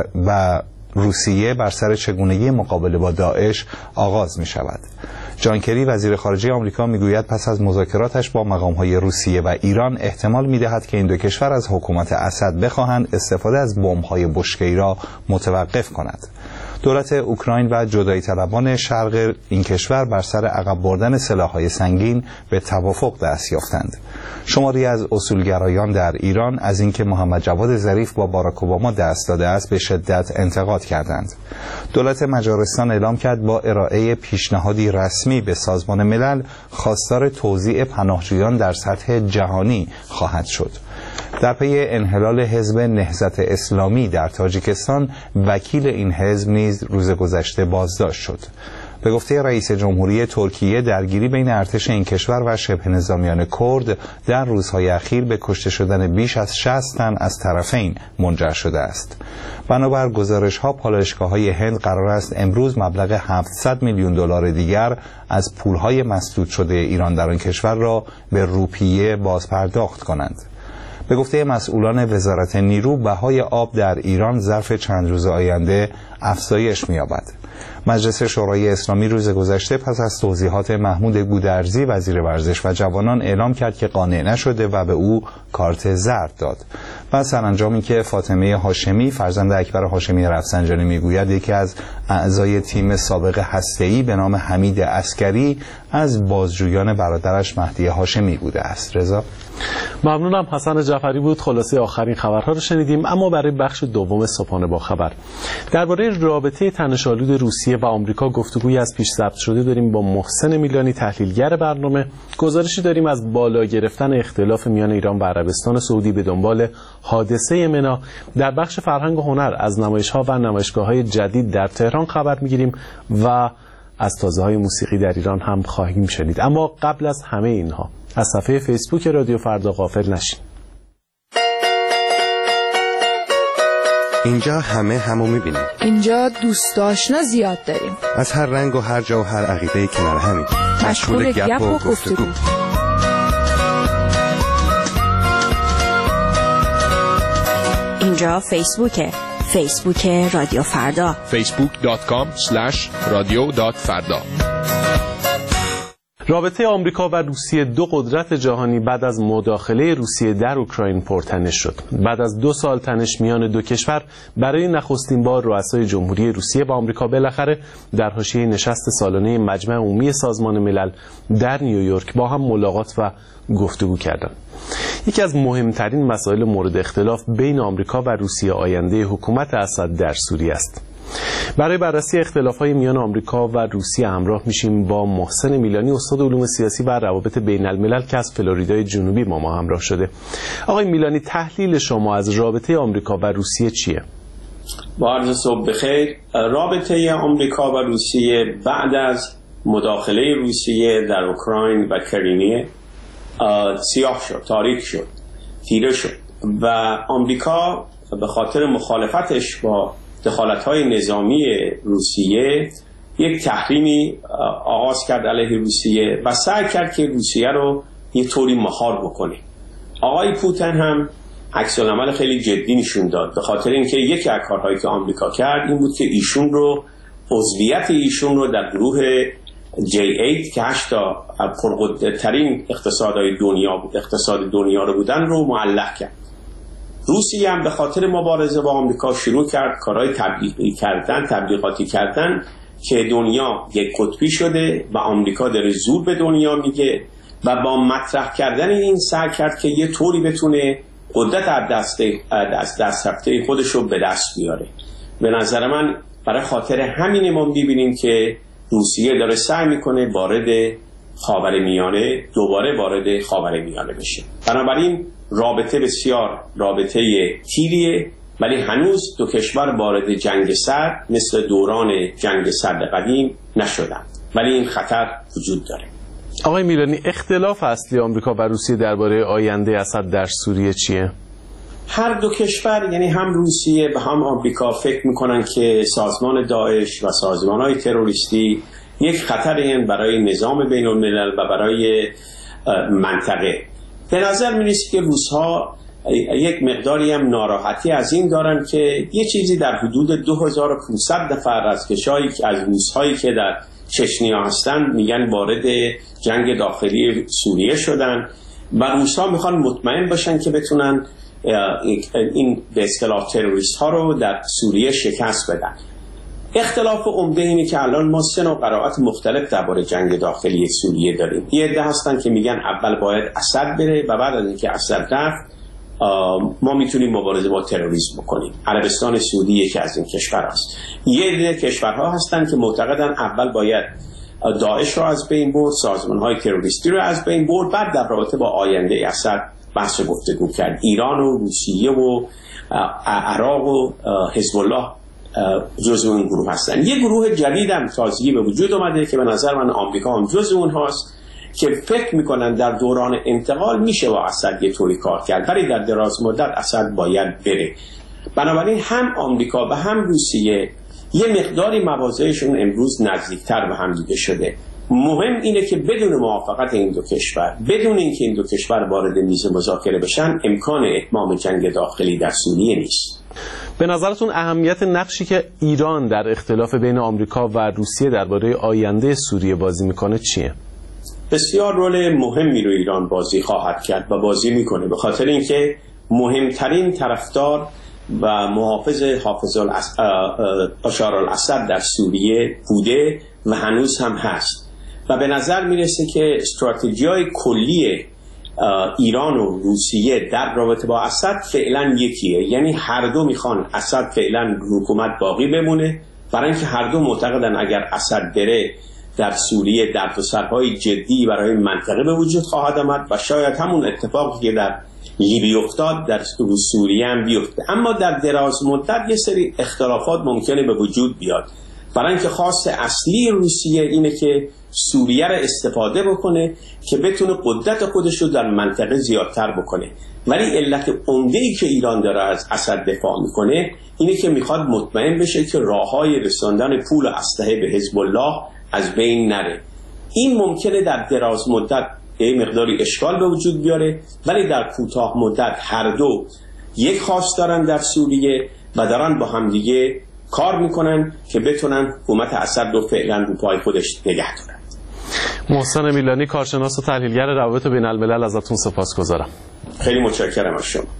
و روسیه بر سر چگونگی مقابله با داعش آغاز می شود. جان کری وزیر خارجه آمریکا میگوید پس از مذاکراتش با مقام‌های روسیه و ایران احتمال می‌دهد که این دو کشور از حکومت اسد بخواهند استفاده از بمب‌های بشکه‌ای را متوقف کند. دولت اوکراین و جدایی طلبان شرق این کشور بر سر عقب بردن سلاح‌های سنگین به توافق دست یافتند. شماری از اصولگرایان در ایران از اینکه محمد جواد ظریف با باراک اوباما دست داده است به شدت انتقاد کردند. دولت مجارستان اعلام کرد با ارائه پیشنهادی رسمی به سازمان ملل خواستار توزیع پناهجویان در سطح جهانی خواهد شد. در پی انحلال حزب نهضت اسلامی در تاجیکستان، وکیل این حزب نیز روز گذشته بازداشت شد. به گفته رئیس جمهوری ترکیه، درگیری بین ارتش این کشور و شبه نظامیان کرد در روزهای اخیر به کشته شدن بیش از شصت تن از طرفین منجر شده است. بنابر گزارش‌ها، پالایشگاه‌های هند قرار است امروز مبلغ هفتصد میلیون دلار دیگر از پول‌های مسدود شده ایران در آن کشور را به روپیه بازپرداخت کنند. به گفته مسئولان وزارت نیرو، بهای آب در ایران ظرف چند روز آینده افزایش می‌یابد. مجلس شورای اسلامی روز گذشته پس از توضیحات محمود گودرزی وزیر ورزش و جوانان اعلام کرد که قانع نشده و به او کارت زرد داد. و سرانجامی که فاطمه هاشمی فرزند اکبر هاشمی رفسنجانی میگوید یکی از اعضای تیم سابق هسته‌ای به نام حمید عسکری از بازجویان برادرش مهدی هاشمی بوده است. رضا، ممنونم. حسن جعفری بود. خلاصه آخرین خبرها رو شنیدیم. اما برای بخش دوم صبحانه با خبر درباره رابطه تنش‌آلود روسیه و آمریکا گفتگویی از پیش ضبط شده داریم با محسن میلانی، تحلیلگر برنامه. گزارشی داریم از بالا گرفتن اختلاف میان ایران و عربستان سعودی به دنبال حادثه منا. در بخش فرهنگ و هنر از نمایش‌ها و نمایشگاه‌های جدید در تهران خبر می‌گیریم و از تازه‌های موسیقی در ایران هم خواهیم شنید. اما قبل از همه اینها از صفحه فیسبوک رادیو فردا غافل نشین. اینجا همه همو می‌بینیم. اینجا دوست آشنا زیاد داریم. از هر رنگ و هر جا و هر عقیده کنار همیم. مشغول گپ و گفتگو. اینجا فیسبوکه. فیسبوک رادیو فردا. فیسبوک دات کام اسلش رادیو دات فردا. رابطه آمریکا و روسیه، دو قدرت جهانی، بعد از مداخله روسیه در اوکراین پرتنش شد. بعد از دو سال تنش میان دو کشور، برای نخستین بار رؤسای جمهوری روسیه و آمریکا بالاخره در حاشیه نشست سالانه مجمع عمومی سازمان ملل در نیویورک با هم ملاقات و گفتگو کردند. یکی از مهمترین مسائل مورد اختلاف بین آمریکا و روسیه آینده حکومت اسد در سوریه است. برای بررسی اختلاف‌های میان آمریکا و روسیه همراه میشیم با محسن میلانی، استاد علوم سیاسی و روابط بین الملل که از فلوریدای جنوبی با ما همراه شده. آقای میلانی، تحلیل شما از رابطه آمریکا و روسیه چیه؟ با عرض صبح بخیر. رابطه آمریکا و روسیه بعد از مداخله روسیه در اوکراین و کریمیه سیاه شد، تاریک شد، تیره شد و آمریکا به خاطر مخالفتش با دخالت‌های نظامی روسیه یک تحریمی آغاز کرد علیه روسیه و سعی کرد که روسیه رو یه طوری مهار بکنه. آقای پوتین هم عکس العمل خیلی جدی نشون داد، به خاطر اینکه یکی از کارهایی که آمریکا کرد این بود که ایشون رو عضویت ایشون رو در گروه جی هشت که هشتا پرقدرترین اقتصادهای دنیا بود، اقتصاد دنیا رو بودن رو معلق کرد. روسیه هم به خاطر مبارزه با آمریکا شروع کرد کارهای تبلیغی کردن، تبلیغاتی کردن که دنیا یک قطبی شده و آمریکا داره زور به دنیا میگه و با مطرح کردن این سعی کرد که یه طوری بتونه قدرت از دست دست دست رفته خودش رو به دست بیاره. به نظر من برای خاطر همین ما میبینیم که روسیه داره سعی میکنه وارد خاورمیانه دوباره وارد خاورمیانه بشه. بنابراین رابطه بسیار رابطه تیریه، ولی هنوز دو کشور وارد جنگ سرد مثل دوران جنگ سرد قدیم نشدن، ولی این خطر وجود داره. آقای میلانی، اختلاف اصلی آمریکا و روسیه درباره آینده اسد در سوریه چیه؟ هر دو کشور، یعنی هم روسیه و هم آمریکا، فکر میکنن که سازمان داعش و سازمان‌های تروریستی یک خطری برای نظام بین الملل و برای منطقه. به نظر میرسه که روس‌ها یک مقداری هم ناراحتی از این دارن که یه چیزی در حدود دو هزار و پانصد نفر از کشایی از روس‌هایی که در چچنیا هستن میگن وارد جنگ داخلی سوریه شدن و روس‌ها میخوان مطمئن باشن که بتونن این به اصطلاح تروریست ها رو در سوریه شکست بدن. اختلاف عمده اینه که الان ما سه نوع قرائت مختلف درباره جنگ داخلی سوریه داریم. یه عده هستن که میگن اول باید اسد بره و بعد از اینکه اسد رفت ما میتونیم مبارزه با تروریسم بکنیم. عربستان سعودی یکی از این کشور است. یه عده کشورها هستن که معتقدن اول باید داعش رو از بین برد، سازمان‌های تروریستی رو از بین برد، بعد در رابطه با آینده اسد بحث گفتگو کرد. ایران و روسیه و عراق و حزب الله جزو این گروه هستن. یه گروه جدید هم تازگی به وجود اومده که به نظر من آمریکا هم جزو اونهاست که فکر میکنن در دوران انتقال میشه با اسد یه طوری کار کرد، ولی در دراز مدت اسد باید بره. بنابراین هم آمریکا و هم روسیه یه مقداری مواضعشون امروز نزدیکتر به هم دیگه شده. مهم اینه که بدون موافقت این دو کشور، بدون اینکه این دو کشور وارد میز مذاکره بشن، امکان اتمام جنگ داخلی در سوریه نیست. به نظرتون اهمیت نقشی که ایران در اختلاف بین آمریکا و روسیه درباره آینده سوریه بازی میکنه چیه؟ بسیار رول مهمی رو ایران بازی خواهد کرد و بازی میکنه، به خاطر اینکه مهمترین طرفدار و محافظ حافظ بشار الاسد در سوریه بوده و هنوز هم هست و به نظر میرسه که استراتژی‌های کلی ایران و روسیه در رابطه با اسد فعلا یکیه، یعنی هر دو میخوان اسد فعلا حکومت باقی بمونه، برای اینکه هر دو معتقدن اگر اسد بره در سوریه درد و سرهای جدی برای منطقه به وجود خواهد آمد و شاید همون اتفاقی که در لیبی افتاد در سوریه هم بیفته. اما در دراز مدت یه سری اختلافات ممکنه به وجود بیاد، برای اینکه خواست اصلی روسیه اینه که سوریه را استفاده بکنه که بتونه قدرت خودش رو در منطقه زیادتر بکنه، ولی علت عمده‌ای که ایران داره از اسد دفاع میکنه اینه که میخواد مطمئن بشه که راههای رساندن پول و اسلحه به حزب الله از بین نره. این ممکنه در دراز مدت یه مقداری اشکال به وجود بیاره، ولی در کوتاه مدت هر دو یک خواست دارن در سوریه و دارن با همدیگه کار میکنن که بتونن حکومت اسد رو فعلا رو پای خودش نگه دارن. محسن میلانی، کارشناس و تحلیلگر روابط بین الملل، ازتون سپاسگزارم. خیلی متشکرم از شما.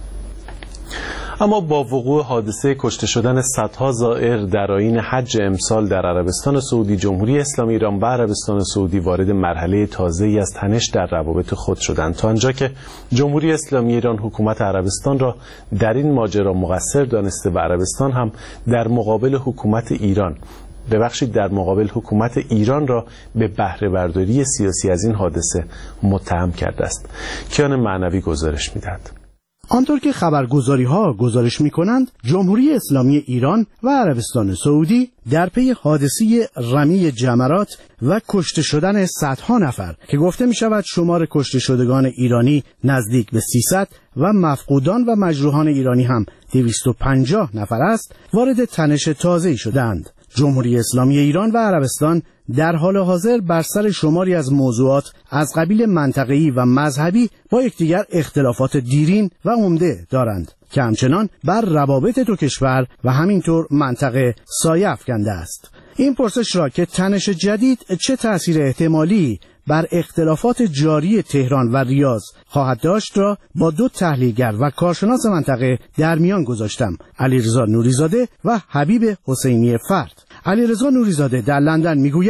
اما با وقوع حادثه کشته شدن صدها زائر در آیین حج امسال در عربستان سعودی، جمهوری اسلامی ایران و عربستان سعودی وارد مرحله تازه‌ای از تنش در روابط خود شدند، تا آنجا که جمهوری اسلامی ایران حکومت عربستان را در این ماجرا مقصر دانسته و عربستان هم در مقابل حکومت ایران ببخشید در مقابل حکومت ایران را به بهره برداری سیاسی از این حادثه متهم کرده است. کیان معنوی گزارش می‌دهد. آنطور که خبرگزاری‌ها گزارش می‌کنند، جمهوری اسلامی ایران و عربستان سعودی در پی حادثه رمی جمرات و کشته شدن صدها نفر که گفته می‌شود شمار کشته شدگان ایرانی نزدیک به سیصد و مفقودان و مجروحان ایرانی هم دویست و پنجاه نفر است، وارد تنش تازه‌ای شدند. جمهوری اسلامی ایران و عربستان در حال حاضر بر سر شماری از موضوعات از قبیل منطقه‌ای و مذهبی با یکدیگر اختلافات دیرین و عمده دارند که همچنان بر روابط دو کشور و همینطور منطقه سایه افکنده است. این پرسش را که تنش جدید چه تأثیر احتمالی بر اختلافات جاری تهران و ریاض خواهد داشت را با دو تحلیلگر و کارشناس منطقه در میان گذاشتم، علیرضا نوریزاده و حبیب حسینی فرد. علیرضا نوریزاده در لندن میگوید: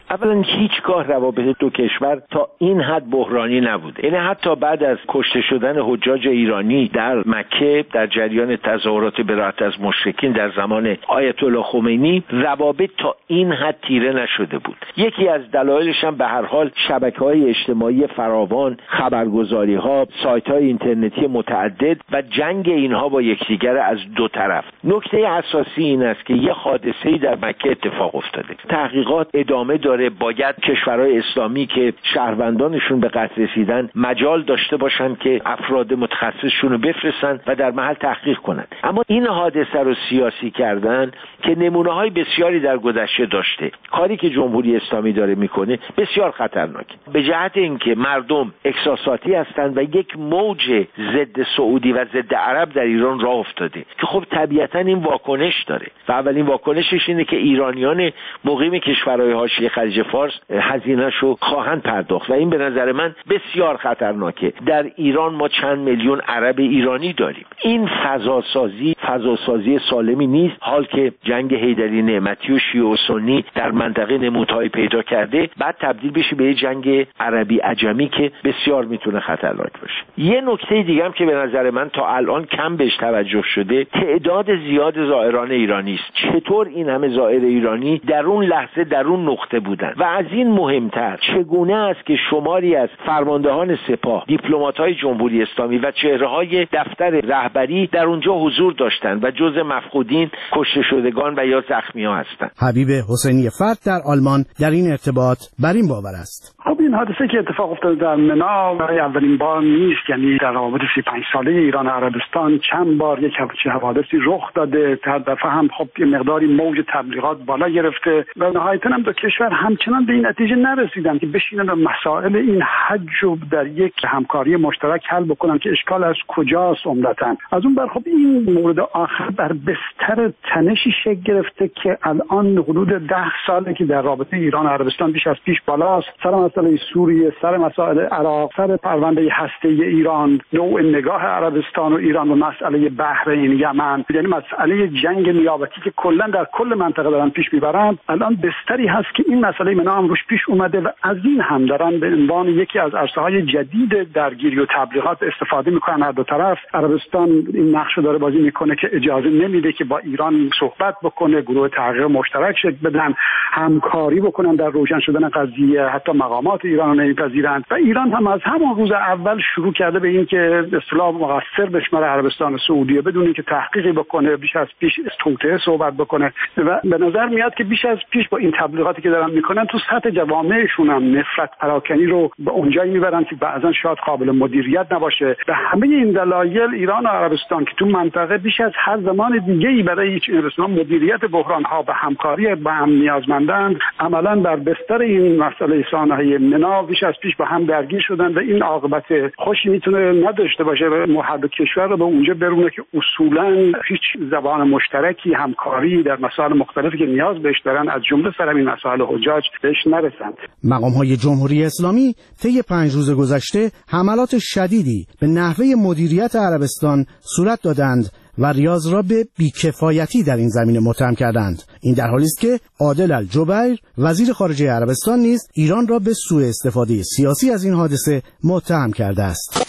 اولا هیچگاه روابط دو کشور تا این حد بحرانی نبوده. یعنی حتی بعد از کشته شدن حجاج ایرانی در مکه در جریان تظاهرات براءت از مشرکین در زمان آیت الله خمینی، روابط تا این حد تیره نشده بود. یکی از دلایلش هم به هر حال شبکه‌های اجتماعی فراوان، خبرگزاری‌ها، سایت‌های اینترنتی متعدد و جنگ اینها با یکدیگر از دو طرف. نکته اساسی این است که یه حادثه‌ای در مکه اتفاق افتاده. تحقیقات ادامه داره. باید کشورهای اسلامی که شهروندانشون به قتل رسیدن مجال داشته باشن که افراد متخصصشون رو بفرستن و در محل تحقیق کنن. اما این حادثه رو سیاسی کردن که نمونه‌های بسیاری در گذشته داشته. کاری که جمهوری اسلامی داره میکنه بسیار خطرناک. به جهت اینکه مردم احساساتی هستند و یک موج ضد سعودی و ضد عرب در ایران راه افتاده که خب طبیعتاً این واکنش داره و اولین واکنشش اینه که ایرانیان مقیم کشورهای حاشیه خلیج فارس هزینه‌شو خواهند پرداخت و این به نظر من بسیار خطرناکه. در ایران ما چند میلیون عرب ایرانی داریم. این فضاسازی فضاسازی سالمی نیست. حال که جنگ حیدری نعمتی و شیعه و سنی در منطقه نمودهای پیدا کرده، بعد تبدیل بشه به جنگ عربی عجمی که بسیار میتونه خطرناک باشه. یه نکته دیگه هم که به نظر من تا الان کم بهش توجه شده، تعداد زیاد زائران ایرانی است. چطور این همه زائر ایرانی در اون لحظه در اون نقطه بودن و از این مهمتر چگونه است که شماری از فرماندهان سپاه، دیپلمات‌های جمهوری اسلامی و چهره‌های دفتر رهبری در اونجا حضور داشتند و جزء مفقودین، کشته شدگان و یا زخمی‌ها هستند. حبیب حسینی فرد در آلمان در این ارتباط بر این باور است. خب این حادثه که اتفاق افتاده در منا برای اولین بار نیست. یعنی در روابط سی و پنج ساله ایران و عربستان چند بار یک همچین حوادثی رخ داده. هر دفعه هم خب یه مقداری موج تبلیغات بالا گرفته و نهایتاً هم دو کشور همچنان به این نتیجه نرسیدن که بشینن و مسائل این حج رو در یک همکاری مشترک حل بکنن که اشکال از کجاست عمدتاً. از اون بر خب این مورد آخر بر بستر تنشی شکل گرفته که الان حدود ده ساله که در رابطه ایران و عربستان بیش از پیش بالاست. سر مسئله سوریه، سر مسائل عراق، سر پرونده هسته‌ای ایران، نوع نگاه عربستان و ایران و مسئله بحرین، یمن، یعنی مسئله جنگ نیابتی که کلا در کل منطقه دارن پیش میبرند. الان بستری هست که این مسئله منا هم روش پیش اومده و از این هم دارن به عنوان یکی از عرصه‌های جدید درگیری و تبلیغات استفاده میکنن هر دو طرف. عربستان این نقش داره بازی میکنه که اجازه نمیده که با ایران صحبت بکنه، گروه تحقیق مشترک شکل بدن، همکاری بکنن در روشن شدن قضیه، حتی مقامات ایران رو نمیپذیرند و ایران هم از همون روز اول شروع کرده به این که اصطلاح مقصر بشماره عربستان و سعودیه بدون اینکه تحقیقی بکنه، بیش از پیش توطئه صحبت بکنه و به نظر میاد که بیش از پیش با این تبلیغاتی که دارن میکنن تو سطح جوامعشون هم نفرت پراکنی رو به اونجایی میبرن که بعضا شاید قابل مدیریت نباشه. به همه این دلایل ایران و عربستان که تو منطقه بیش از هر زمان دیگه‌ای برای هیچ رسما مدیریت بحران‌ها به همکاری با هم نیازمندند، عملاً بر بستر این مسئله سانحه منا بیش از پیش با هم درگیر شدن و این عاقبت خوشی میتونه نداشته باشه و هر دو کشور رو به اونجا برونه که اصولاً هیچ زبان مشترکی، همکاری در مسائل مختلفی که نیاز بهش دارن از جمله سر همین مسائل حجاج بهش نرسند. مقام‌های جمهوری اسلامی طی پنج روز گذشته حملات شدیدی به نحوه مدیریت عربستان صورت دادند و ریاض را به بیکفایتی در این زمینه متهم کردند. این در حالی است که عادل الجبیر وزیر خارجه عربستان نیز ایران را به سوء استفاده سیاسی از این حادثه متهم کرده است.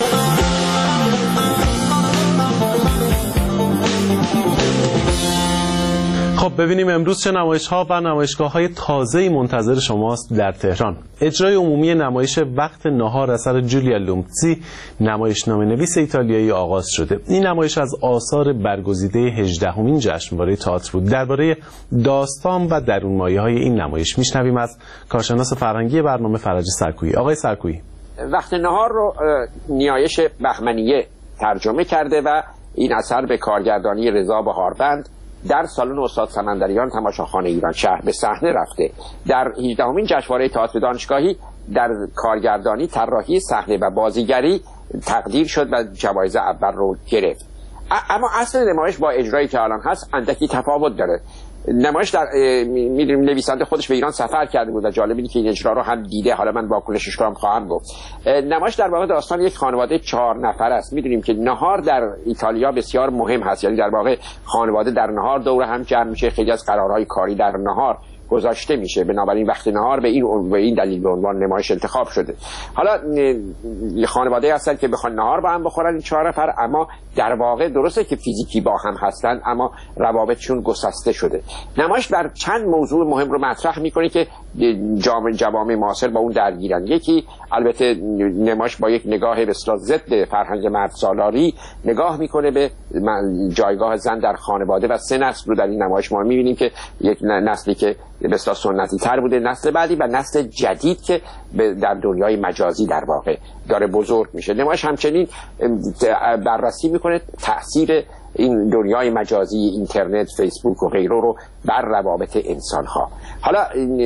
خب ببینیم امروز چه نمایش‌ها و نمایشگاه‌های تازه‌ای منتظر شماست در تهران. اجرای عمومی نمایش وقت نهار اثر جولیا لومتزی، نمایشنامه‌نویس ایتالیایی آغاز شده. این نمایش از آثار برگزیده هجدهمین جشنواره تئاتر بود. درباره داستان و درونمایه‌های این نمایش میشنویم از کارشناس فرهنگی برنامه فرج سرکویی. آقای سرکویی، وقت نهار رو نیایش بهمنیه ترجمه کرده و این اثر به کارگردانی رضا بهاربند در سالن استاد سمندریان تماشاخانه ایران شهر به صحنه رفته. در هجدهمین جشنواره تئاتر دانشگاهی در کارگردانی، طراحی صحنه و بازیگری تقدیر شد و جوایز اول رو گرفت. اما اصل نمایش با اجرایی که الان هست اندکی تفاوت داره. نمایش در میدونیم نویسنده خودش به ایران سفر کرده بود و جالب اینه که این اجرا رو هم دیده. حالا من واکنشش رو هم خواهم گفت. نمایش در واقع داستان یک خانواده چهار نفر است. میدونیم که نهار در ایتالیا بسیار مهم هست، یعنی در واقع خانواده در نهار دور هم جمع میشه. خیلی از قرارهای کاری در نهار گذاشته میشه. بنابراین وقت نهار به این به این دلیل به عنوان نمایش انتخاب شده. حالا خانواده هستن که بخوان نهار با هم بخورن این چهار نفر، اما در واقع درسته که فیزیکی با هم هستن اما روابطشون گسسته شده. نمایش بر چند موضوع مهم رو مطرح میکنه که جامعه جوامع معاصر با اون درگیرن. یکی البته نمایش با یک نگاه بسیار ضد فرهنگ مرد سالاری نگاه میکنه به جایگاه زن در خانواده و سه نسل رو در این نمایش ما میبینیم که یک نسلی که بسیار سنتی تر بوده، نسل بعدی و نسل جدید که در دنیای مجازی در واقع داره بزرگ میشه. نمایش همچنین بررسی میکنه تأثیر این دنیای مجازی، اینترنت، فیسبوک و غیره رو بر روابط انسانها. حالا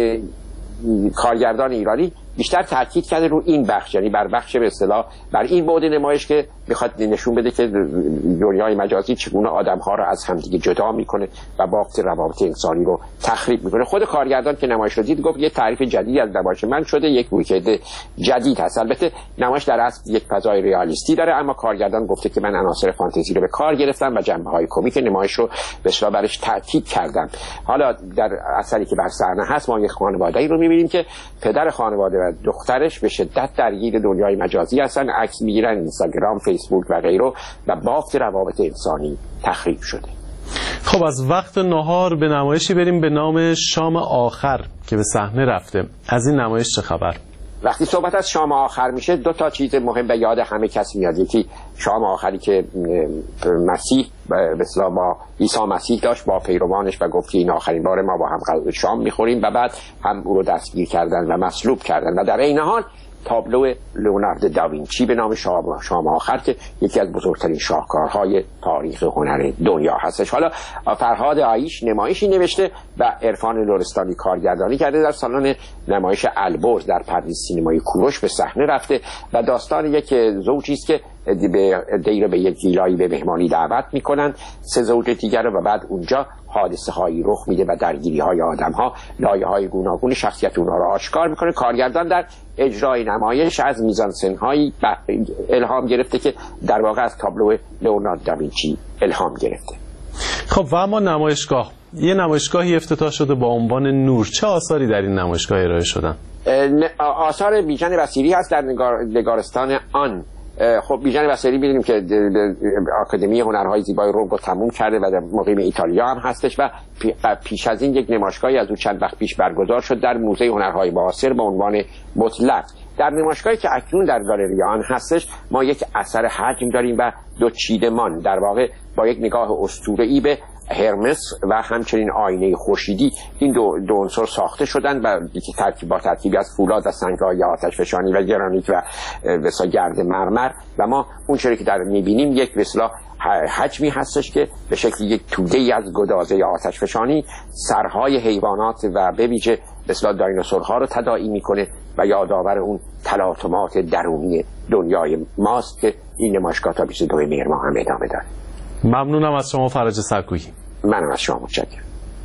کارگردان ایرانی بیشتر تاکید کرده رو این بخش، یعنی بر بخش به اصطلاح بر این بعد نمایش که میخواد نشون بده که دنیای مجازی چگونه آدم‌ها رو از همدیگه جدا میکنه و بافت روابط انسانی رو تخریب میکنه. خود کارگردان که نمایش رو دید گفت یه تعریف جدیدی از نمایش من شده، یک ویکند جدید هست. البته نمایش در اصل یک فضای ریالیستی داره، اما کارگردان گفته که من عناصر فانتزی رو به کار گرفتم و جنبه‌های کمیک نمایش رو به اصطلاح برش تاکید کردم. حالا در اثری که بر صحنه هست ما یک خانواده‌ای رو می‌بینیم که پدر خانواده و دخترش به شدت درگیر دنیای مجازی هستن، عکس میگیرن، اینستاگرام، فیسبوک و غیره و بافت روابط انسانی تخریب شده. خب از وقت نهار به نمایشی بریم به نام شام آخر که به صحنه رفته. از این نمایش چه خبر؟ وقتی صحبت از شام آخر میشه دو تا چیز مهم به یاد همه کس میاد. یکی شام آخری که مسیح به اصطلاح با عیسی مسیح داشت با پیروانش و گفت که این آخرین بار ما با هم شام میخوریم و بعد هم او رو دستگیر کردن و مصلوب کردن و در این حال تابلو لئوناردو داوینچی به نام شام آخر که یکی از بزرگترین شاهکارهای تاریخ هنر دنیا هستش. حالا فرهاد آیش نمایشی نوشته و عرفان لرستانی کارگردانی کرده. در سالن نمایش البرز در پردیس سینمای کوروش به صحنه رفته و داستان یک زوجی است که به دیر به یک ویلایی به مهمانی دعوت میکنن سه زوج دیگر رو و بعد اونجا حادثه هایی رخ میده و درگیری های آدم ها لایه های گوناگون شخصیت اونها رو آشکار میکنه. کارگردان در اجرای نمایش از میزانسن هایی الهام گرفته که در واقع از تابلو لئوناردو داوینچی الهام گرفته. خب و اما نمایشگاه، یه نمایشگاهی افتتاح شده با عنوان نور. چه آثاری در این نمایشگاه ارائه شدن؟ آثار بیژن بصیری هست در نگار... نگارستان آن. خب بیژن بصیری می‌دونیم که آکادمی هنرهای زیبای روم رو تموم کرده و مقیم ایتالیا هم هستش و پیش از این یک نمایشگاهی از او چند وقت پیش برگزار شد در موزه هنرهای معاصر با عنوان مطلق. در نمایشگاهی که اکنون در گالری آن هستش ما یک اثر حجم داریم و دو چیدمان در واقع با یک نگاه اسطوره‌ای به هرمس و همچنین آینه خورشیدی این دو, دو عنصر ساخته شدن و ترکیب با ترکیبی از فولاد و سنگ‌های آتشفشانی و گرانیت و بسا گرد مرمر و ما اون چیزی که در می‌بینیم یک بسلا حجمی هستش که به شکل یک توده‌ای از گدازه آتشفشانی سرهای حیوانات و به ویژه بسلا دایناسورها رو تداعی میکنه و یادآور اون تلاطمات درونی دنیای ماست که این نمایشگاه تا بیست و دو مهر ماه هم ادامه داره. ممنونم از شما فرج سرکویی. منم از شما متشکرم.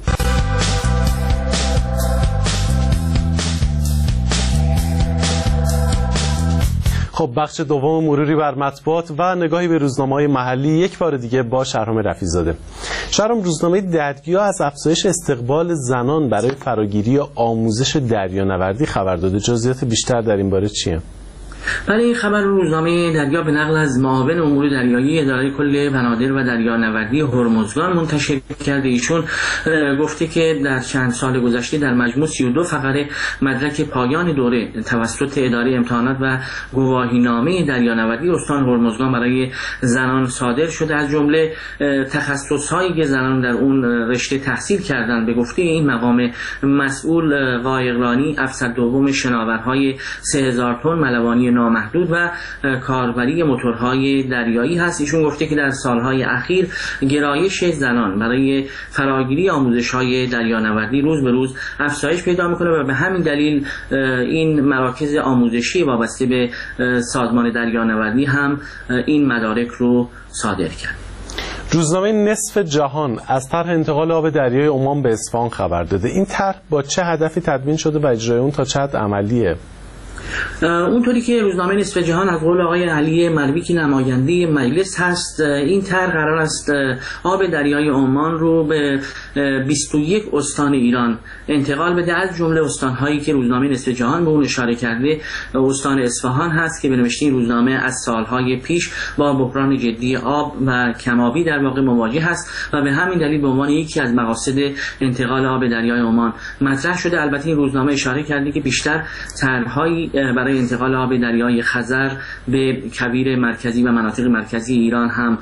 خب بخش دوم مروری بر مطبوعات و نگاهی به روزنامه‌های محلی یک بار دیگه با شهرام رفیع‌زاده. شهرام، روزنامه ددگیا از افزایش استقبال زنان برای فراگیری آموزش دریانوردی خبر داده. جزئیات بیشتر در این باره چیه؟ بله، این خبر روزنامه ددگیا به نقل از معاون امور دریایی اداره کل بنادر و دریانوردی هرمزگان منتشر کرده. ایشون گفته که در چند سال گذشته در مجموع سی و دو فقره مدرک پایان دوره توسط اداره امتحانات و گواهینامه دریانوردی استان هرمزگان برای زنان صادر شده. از جمله تخصص‌هایی که زنان در اون رشته تحصیل کردند به گفته این مقام مسئول قایقرانی، افسر دوم شناورهای سه هزار تن ملوانی نامحدود و کاربری موتورهای دریایی هست. ایشون گفته که در سالهای اخیر گرایش زنان برای فراگیری آموزش‌های دریانوردی روز به روز افزایش پیدا می‌کنه و به همین دلیل این مراکز آموزشی وابسته به سازمان دریانوردی هم این مدارک رو صادر کرد. روزنامه نصف جهان از طرح انتقال آب دریای عمان به اصفهان خبر داده. این طرح با چه هدفی تدوین شده و اجرای اون تا چه حد عملیه؟ اونطوری که روزنامه نصف جهان از قول آقای علی مروی که نماینده مجلس هست، این طرح قرار است آب دریای عمان رو به بیست و یک استان ایران انتقال بده. از جمله استان‌هایی که روزنامه نصف جهان به اون اشاره کرده استان اصفهان هست که به نوشته این روزنامه از سالهای پیش با بحران جدی آب و کم‌آبی در واقع مواجه هست و به همین دلیل به عنوان یکی از مقاصد انتقال آب دریای عمان مطرح شده. البته این روزنامه اشاره کرده که بیشتر طرح‌هایی برای انتقال آب دریای خزر به کویر مرکزی و مناطق مرکزی ایران هم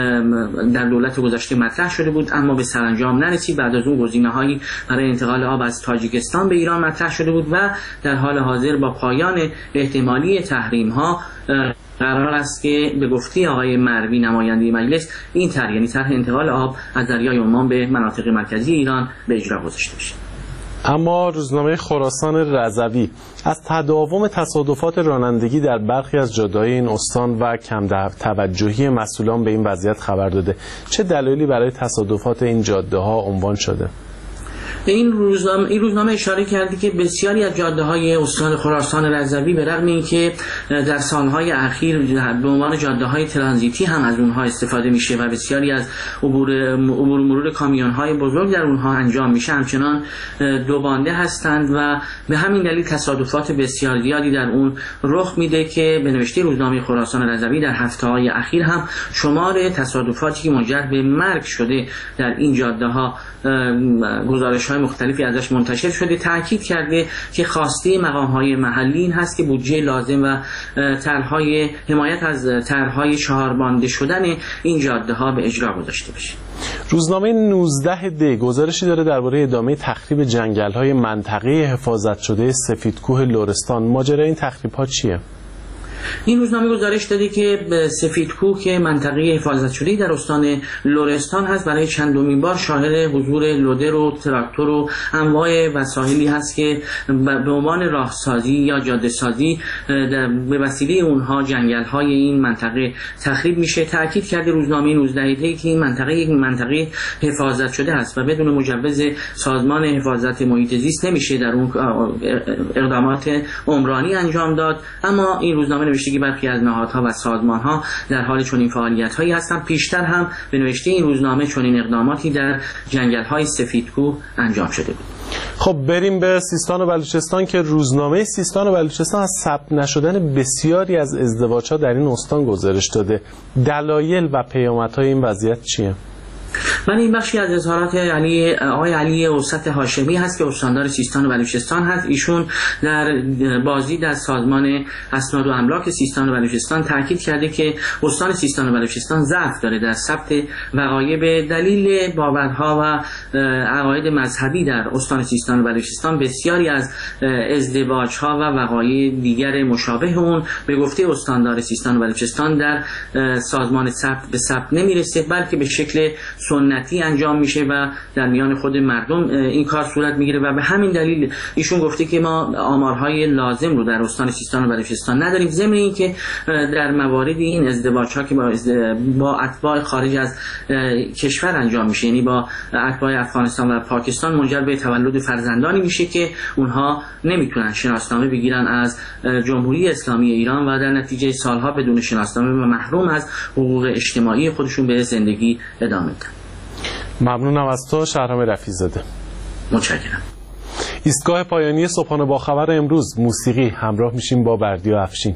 در دولت گذشته مطرح شده بود، اما به سرانجام نرسید. بعد از اون گزینه‌هایی برای انتقال آب از تاجیکستان به ایران مطرح شده بود و در حال حاضر با پایان احتمالی تحریم‌ها قرار است که به گفته آقای مروی نماینده مجلس این طرح، یعنی طرح انتقال آب از دریای عمان به مناطق مرکزی ایران به اجرا گذاشته بشه. اما روزنامه خراسان رضوی از تداوم تصادفات رانندگی در برخی از جاده‌های این استان و کم توجهی مسئولان به این وضعیت خبر داده. چه دلایلی برای تصادفات این جاده‌ها عنوان شده؟ این روزنامه این روزنامه اشاره کرده که بسیاری از جاده‌های استان خراسان رضوی به رغم اینکه در سالهای اخیر به عنوان جاده‌های ترانزیتی هم از اونها استفاده میشه و بسیاری از عبور عبور مرور کامیون‌های بزرگ در اونها انجام میشه، همچنان دوبانده هستند و به همین دلیل تصادفات بسیار زیادی در اون رخ میده که به نوشته روزنامه خراسان رضوی در هفته‌های اخیر هم شمار تصادفاتی که منجر به مرگ شده در این جاده‌ها گزارش‌های مختلفی ازش منتشر شده. تاکید کرده که خواسته مقام‌های محلی این هست که بودجه لازم و طرح‌های حمایت از طرح‌های چهاربانده شدن این جاده‌ها به اجرا گذاشته بشه. روزنامه نوزده دی گزارشی داره درباره ادامه تخریب جنگل‌های منطقه حفاظت شده سفیدکوه لرستان. ماجرای این تخریب‌ها چیه؟ این روزنامه گزارش داده که سفیدکوه که منطقه حفاظت شده در استان لرستان هست برای چندمین بار شاهد حضور لودر و تراکتور و انواع وسایلی هست که به عنوان راهسازی یا جاده سازی به وسیله اونها جنگل‌های این منطقه تخریب میشه. تاکید کرده روزنامه نوزده دی که این منطقه یک منطقه حفاظت شده است و بدون مجوز سازمان حفاظت محیط زیست نمیشه در اون اقدامات عمرانی انجام داد. اما این روزنامه نوشته که برخی از نهادها و سازمانها در حال چنین فعالیت‌هایی هستند. پیشتر هم به نوشته این روزنامه چنین اقداماتی در جنگل‌های سفیدکوه انجام شده بود. خب بریم به سیستان و بلوچستان که روزنامه سیستان و بلوچستان از ثبت نشدن بسیاری از ازدواج‌ها در این استان گزارش داده. دلایل و پیامدهای این وضعیت چیه؟ من این بخشی از اظهارات علی آقای علی اوسط هاشمی هست که استاندار سیستان و بلوچستان هست. ایشون در بازدید از سازمان اسناد و املاک سیستان و بلوچستان تاکید کرده که استان سیستان و بلوچستان ضعف داره در ثبت وقایع به دلیل باورها و عقاید مذهبی. در استان سیستان و بلوچستان بسیاری از ازدواج‌ها و وقایع دیگر مشابه اون به گفته استاندار سیستان و بلوچستان در سازمان ثبت به ثبت نمیرسه، بلکه به شکل سنتی انجام میشه و در میان خود مردم این کار صورت میگیره و به همین دلیل ایشون گفته که ما آمارهای لازم رو در استان سیستان و بلوچستان نداریم. ضمن اینکه در موارد این ازدواج‌ها که با با اتباع خارج از کشور انجام میشه، یعنی با اتباع افغانستان و پاکستان، منجر به تولد فرزندانی میشه که اونها نمیتونن شناسنامه بگیرن از جمهوری اسلامی ایران و در نتیجه سالها بدون شناسنامه و محروم از حقوق اجتماعی خودشون به زندگی ادامه میدن. ممنونم از تو شهرام رفیع‌زاده. متشکرم. ایستگاه پایانی صبحانه با خبر امروز موسیقی همراه میشیم با بردیا افشین.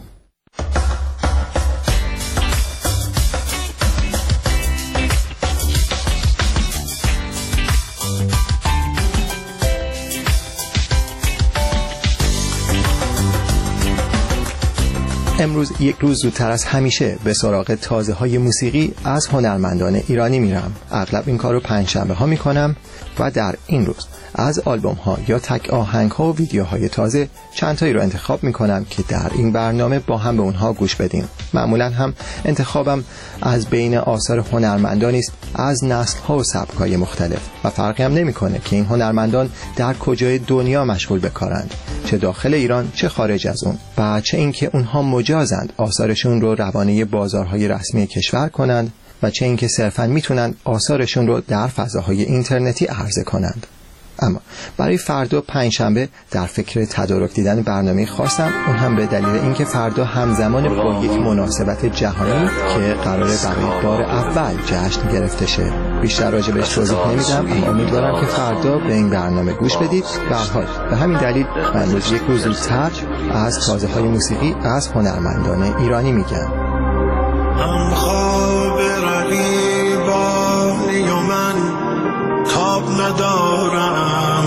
امروز یک روز زودتر از همیشه به سراغ تازه های موسیقی از هنرمندان ایرانی میرم. اغلب این کار رو پنجشنبه ها میکنم و در این روز از آلبوم ها یا تک آهنگ ها و ویدیوهای تازه چند تایی رو انتخاب میکنم که در این برنامه با هم به اونها گوش بدیم. معمولا هم انتخابم از بین آثار هنرمندانی است از نسل ها و سبک های مختلف و فرقی هم نمیکنه که این هنرمندان در کجای دنیا مشغول به کارند، چه داخل ایران چه خارج از اون، و چه اینکه اونها مجازند آثارشون رو روانه بازارهای رسمی کشور کنند و چه اینکه صرفاً میتونن آثارشون رو در فضاهای اینترنتی عرضه کنند. اما برای فردا پنجشنبه در فکر تدارک دیدن برنامه خاصم، اون هم به دلیل اینکه فردا همزمان با یک مناسبت جهانی که قراره برای بار اول جشن گرفته شه. بیشتر راجع بهش توضیح نمیدم، اما امیدوارم که فردا به این برنامه گوش بدید. به هر حال به همین دلیل من امروز یک روز زودتر از تازه‌های موسیقی از هنرمندان ایرانی میگم. هم خواب رقیبانی و من تاب ندارم،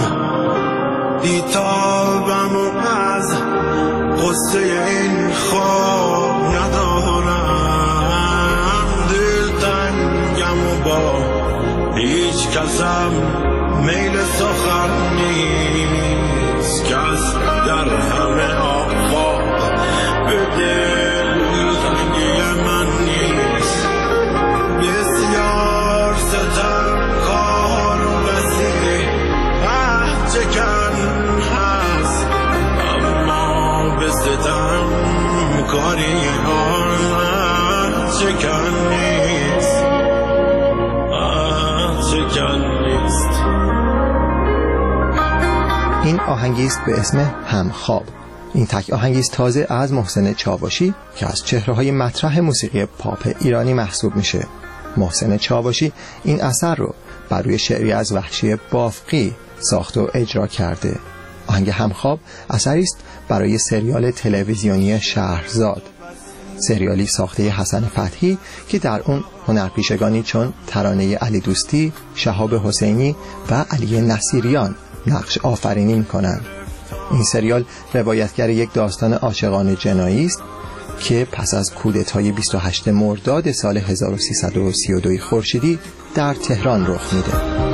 بیتابم و از قصه این خواب ندارم، دل تنگم و با هیچ کسم میل سخن نیست، کس در همه آفاق به دل تنگی من نیست. بسیار ستم کار و بسی چکن هست، اما به ستم کاری آن چکن نیست، چکن نیست. این آهنگی است به اسم همخواب. این تک آهنگی است تازه از محسن چاوشی که از چهره‌های مطرح موسیقی پاپ ایرانی محسوب میشه. محسن چاوشی این اثر رو بر روی شعری از وحشی بافقی ساخت و اجرا کرده. آهنگ همخواب اثری است برای سریال تلویزیونی شهرزاد، سریالی ساخته حسن فتحی که در اون هنرپیشگانی چون ترانه علی دوستی، شهاب حسینی و علی نصیریان نقش آفرینی میکنن. این سریال روایتگر یک داستان عاشقانه جنایی است که پس از کودتای بیست و هشتم مرداد سال هزار و سیصد و سی و دو خورشیدی در تهران رخ میده.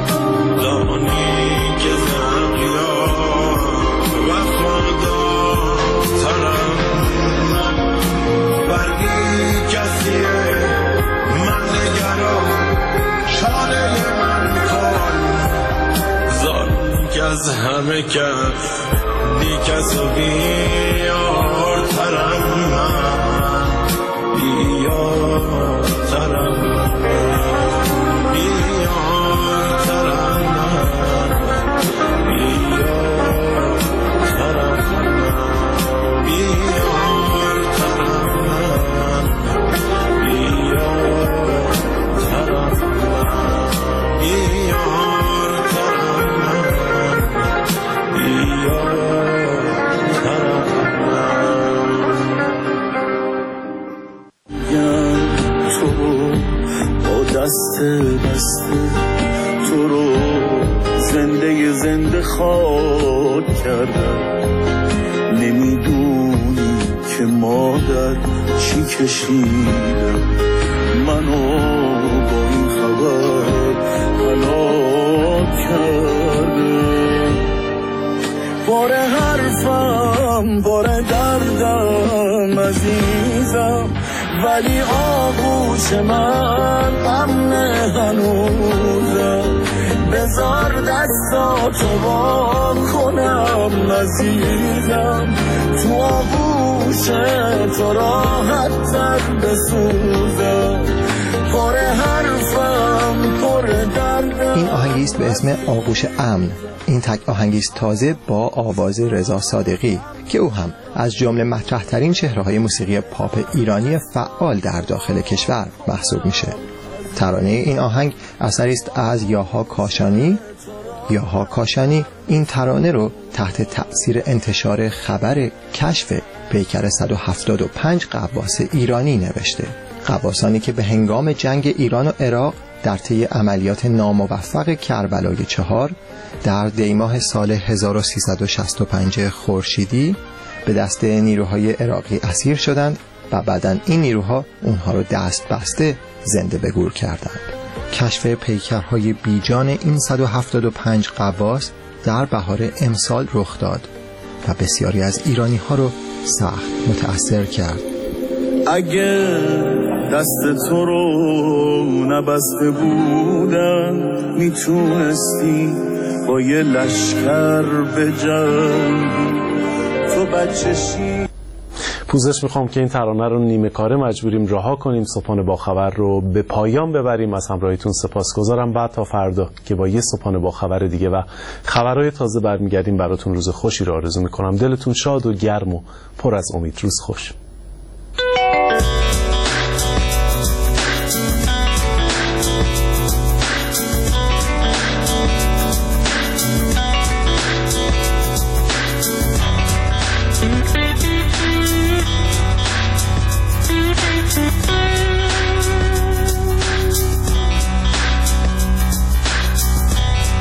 از همه کس بی کس و بیار ترم من، بیار ترم من، بیار ترم من، بیار ترم من، بیار ترم من، بیار ترم من، بیار دست بسته تو رو زنده زنده خاک کردم، نمیدونی که مادر چی کشیدم، منو با این خبر هلاک کردم. بار حرفم بار دردم عزیزم، ولی آغوش من غم هنوزم، بذار دستاتو وا کنم عزیزم، تو آغوش تو راحت تر بسوزم، پر حرفم پر دردم. این آهنگی است به اسم آغوش امن. این تک آهنگی است تازه با آواز رضا صادقی که او هم از جمله مطرح ترین چهره‌های موسیقی پاپ ایرانی فعال در داخل کشور محسوب میشه. ترانه این آهنگ اثری است از یاها کاشانی. یاها کاشانی این ترانه رو تحت تأثیر انتشار خبر کشف پیکر صد و هفتاد و پنج غواص ایرانی نوشته. غواصانی که به هنگام جنگ ایران و عراق در طی عملیات ناموفق کربلای چهار در دیماه سال هزار و سیصد و شصت و پنج خورشیدی به دست نیروهای عراقی اسیر شدند و بعداً این نیروها اونها رو دست بسته زنده به گور کردند. کشف پیکرهای بیجان این صد و هفتاد و پنج غواص در بهار امسال رخ داد و بسیاری از ایرانی ها رو سخت متأثر کرد. اگه دست تو رو نبسته بودم میتونستی با یه لشکر به جنگ تو بچشی. پوزش میخوام که این ترانه رو نیمه کاره مجبوریم رها کنیم. صبحانه با خبر رو به پایان ببریم. از همراهیتون سپاسگزارم. بعد تا فردا که با یه صبحانه با خبر دیگه و خبرهای تازه برمیگردیم براتون روز خوشی رو آرزو میکنم. دلتون شاد و گرم و پر از امید. روز خوش.